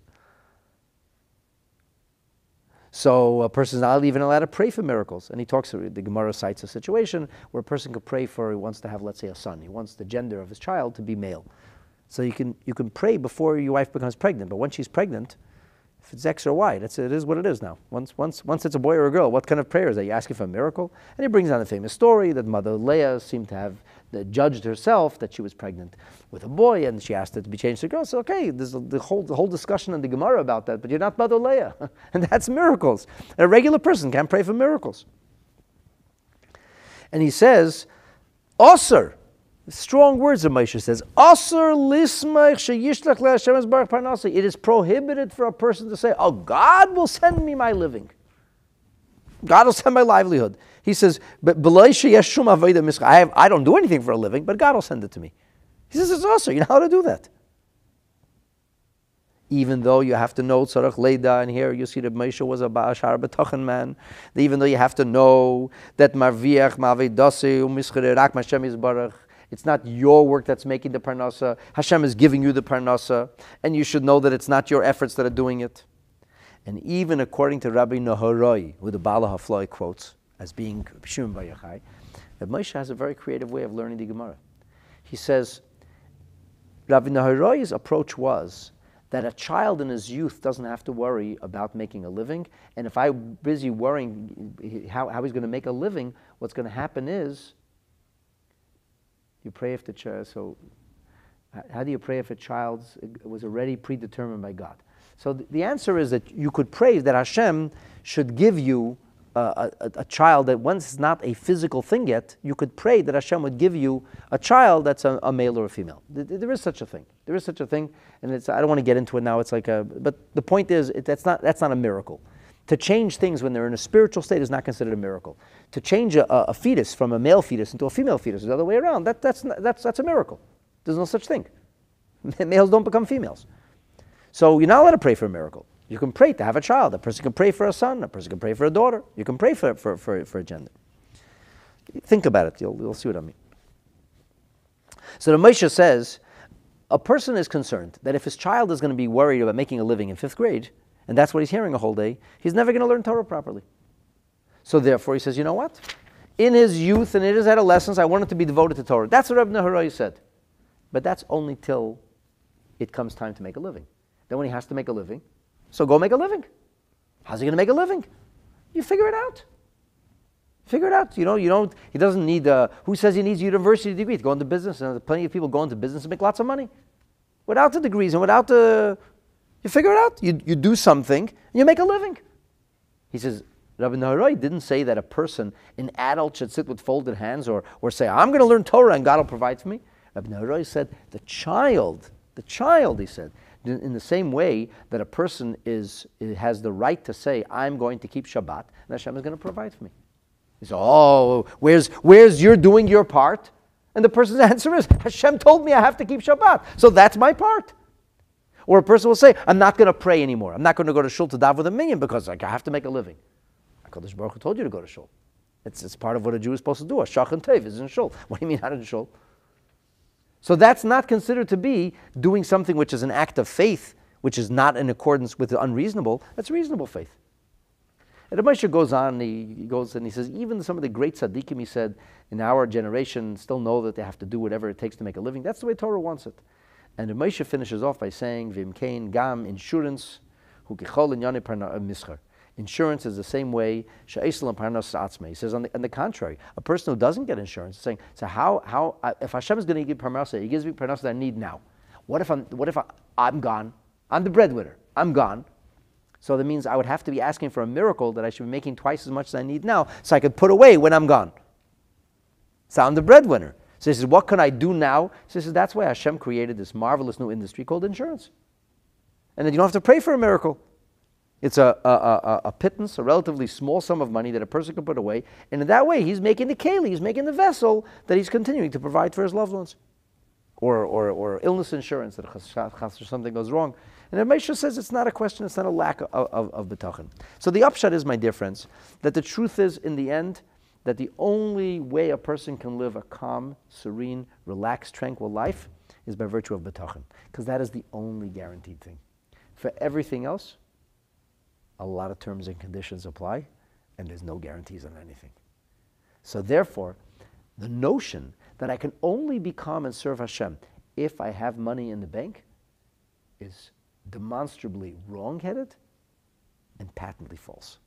So a person's not even allowed to pray for miracles. And he talks, the Gemara cites a situation where a person could pray for, he wants to have, let's say, a son. He wants the gender of his child to be male. So you can you can pray before your wife becomes pregnant. But once she's pregnant, if it's X or Y, that's, it is what it is now. Once once once it's a boy or a girl, what kind of prayer is that? You're asking for a miracle? And he brings down the famous story that Mother Leah seemed to have that judged herself that she was pregnant with a boy, and she asked it to be changed to a girl. So okay, there's a, the whole the whole discussion in the Gemara about that, but you're not Mother Leah, and that's miracles. A regular person can't pray for miracles. And he says, Osir, strong words of Moshe says, Osir lismach sheyishlach leHashem yisbarach parnasa. It is prohibited for a person to say, oh, God will send me my living. God will send my livelihood. He says, but I, have, I don't do anything for a living, but God will send it to me. He says, it's Osir. You know how to do that. Even though you have to know Tzarech Leida, and here you see that Moshe was a Ba'ashar B'tochen man, even though you have to know that Marviach, Ma'avedase, U'mischere, Rak Hashem Yisbarach, it's not your work that's making the Parnasa, Hashem is giving you the Parnasa, and you should know that it's not your efforts that are doing it. And even according to Rabbi Nahoroi, who the Bala Hafloi quotes as being Shimon Bar Yochai, that Moshe has a very creative way of learning the Gemara. He says, Rabbi Nahoroi's approach was that a child in his youth doesn't have to worry about making a living. And if I'm busy worrying how, how he's going to make a living, what's going to happen is, you pray if the child, so how do you pray if a child was already predetermined by God? So th- the answer is that you could pray that Hashem should give you a, a, a child that once it's not a physical thing yet, you could pray that Hashem would give you a child that's a, a male or a female. There is such a thing. There is such a thing, and it's, I don't want to get into it now. It's like a, but the point is, it, that's not that's not a miracle. To change things when they're in a spiritual state is not considered a miracle. To change a, a, a fetus from a male fetus into a female fetus, the other way around, that, that's, not, that's, that's a miracle. There's no such thing. Males don't become females. So you're not allowed to pray for a miracle. You can pray to have a child. A person can pray for a son. A person can pray for a daughter. You can pray for, for, for, for a gender. Think about it. You'll, you'll see what I mean. So the Moshe says, a person is concerned that if his child is going to be worried about making a living in fifth grade, and that's what he's hearing a whole day, he's never going to learn Torah properly. So therefore he says, you know what? In his youth and in his adolescence, I want him to be devoted to Torah. That's what Reb Nahoroi said. But that's only till it comes time to make a living. Then when he has to make a living, so go make a living. How's he going to make a living? You figure it out. Figure it out. You know, you don't, he doesn't need, uh, who says he needs a university degree to go into business? And there's plenty of people go into business and make lots of money. Without the degrees and without the, you figure it out. You, you do something and you make a living. He says, Rabbi Nahoroi didn't say that a person, an adult, should sit with folded hands or, or say, I'm going to learn Torah and God will provide for me. Rabbi Nahoroi said, the child, the child, he said, in the same way that a person is has the right to say, I'm going to keep Shabbat, and Hashem is going to provide for me. He said, oh, where's, where's you're doing your part? And the person's answer is, Hashem told me I have to keep Shabbat, so that's my part. Or a person will say, I'm not going to pray anymore. I'm not going to go to shul to daven with a minyan because like, I have to make a living. HaKadosh Baruch Hu told you to go to shul. It's, it's part of what a Jew is supposed to do. A shachan tev is in shul. What do you mean not in shul? So that's not considered to be doing something which is an act of faith, which is not in accordance with the unreasonable. That's reasonable faith. And the Moshe goes on, he goes and he says, even some of the great tzaddikim, he said, in our generation still know that they have to do whatever it takes to make a living. That's the way Torah wants it. And the Moshe finishes off by saying, Vim kain gam, insurance, hu kechol inyane mischar. Insurance is the same way. He says, on the, on the contrary, a person who doesn't get insurance is saying, so how, how uh, if Hashem is going to give parnasa, He gives me parnasa that I need now. What if I'm, what if I, I'm gone? I'm the breadwinner. I'm gone. So that means I would have to be asking for a miracle that I should be making twice as much as I need now, so I could put away when I'm gone. So I'm the breadwinner. So he says, what can I do now? So he says, that's why Hashem created this marvelous new industry called insurance. And then you don't have to pray for a miracle. It's a, a, a, a pittance, a relatively small sum of money that a person can put away. And in that way, he's making the keli, he's making the vessel that he's continuing to provide for his loved ones. Or, or, or illness insurance, that if something goes wrong. And then Moshe says it's not a question, it's not a lack of, of, of betachin. So the upshot is, my dear friends, that the truth is, in the end, that the only way a person can live a calm, serene, relaxed, tranquil life is by virtue of betachin. Because that is the only guaranteed thing. For everything else, a lot of terms and conditions apply, and there's no guarantees on anything. So therefore, the notion that I can only be calm and serve Hashem if I have money in the bank is demonstrably wrong-headed and patently false.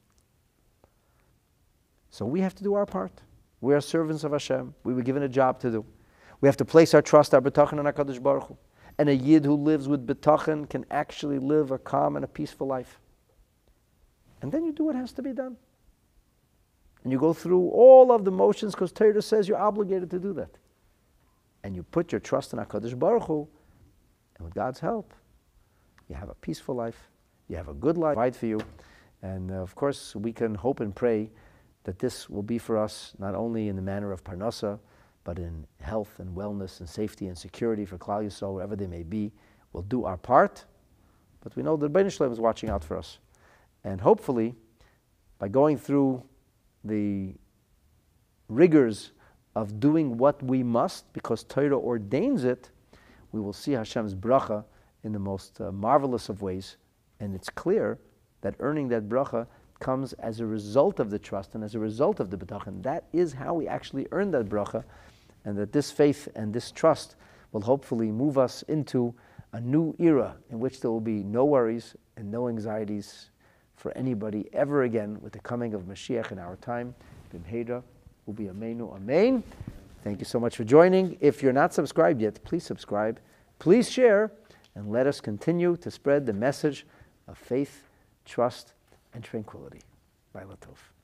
So we have to do our part. We are servants of Hashem. We were given a job to do. We have to place our trust, our betachan on HaKadosh Baruch Hu. And a yid who lives with betachan can actually live a calm and a peaceful life. And then you do what has to be done. And you go through all of the motions because Torah says you're obligated to do that. And you put your trust in HaKadosh Baruch Hu, and with God's help, you have a peaceful life, you have a good life provide for you. And uh, of course, we can hope and pray that this will be for us not only in the manner of Parnasa, but in health and wellness and safety and security for Klal Yisrael, wherever they may be. We'll do our part, but we know that Rebbeinu Shalom is watching out for us. And hopefully, by going through the rigors of doing what we must, because Torah ordains it, we will see Hashem's bracha in the most uh, marvelous of ways. And it's clear that earning that bracha comes as a result of the trust and as a result of the betachan. That is how we actually earn that bracha, and that this faith and this trust will hopefully move us into a new era in which there will be no worries and no anxieties for anybody ever again with the coming of Mashiach in our time. B'mheira ubi Ameinu Amen. Thank you so much for joining. If you're not subscribed yet, please subscribe, please share, and let us continue to spread the message of faith, trust, and tranquility. Laila Tov.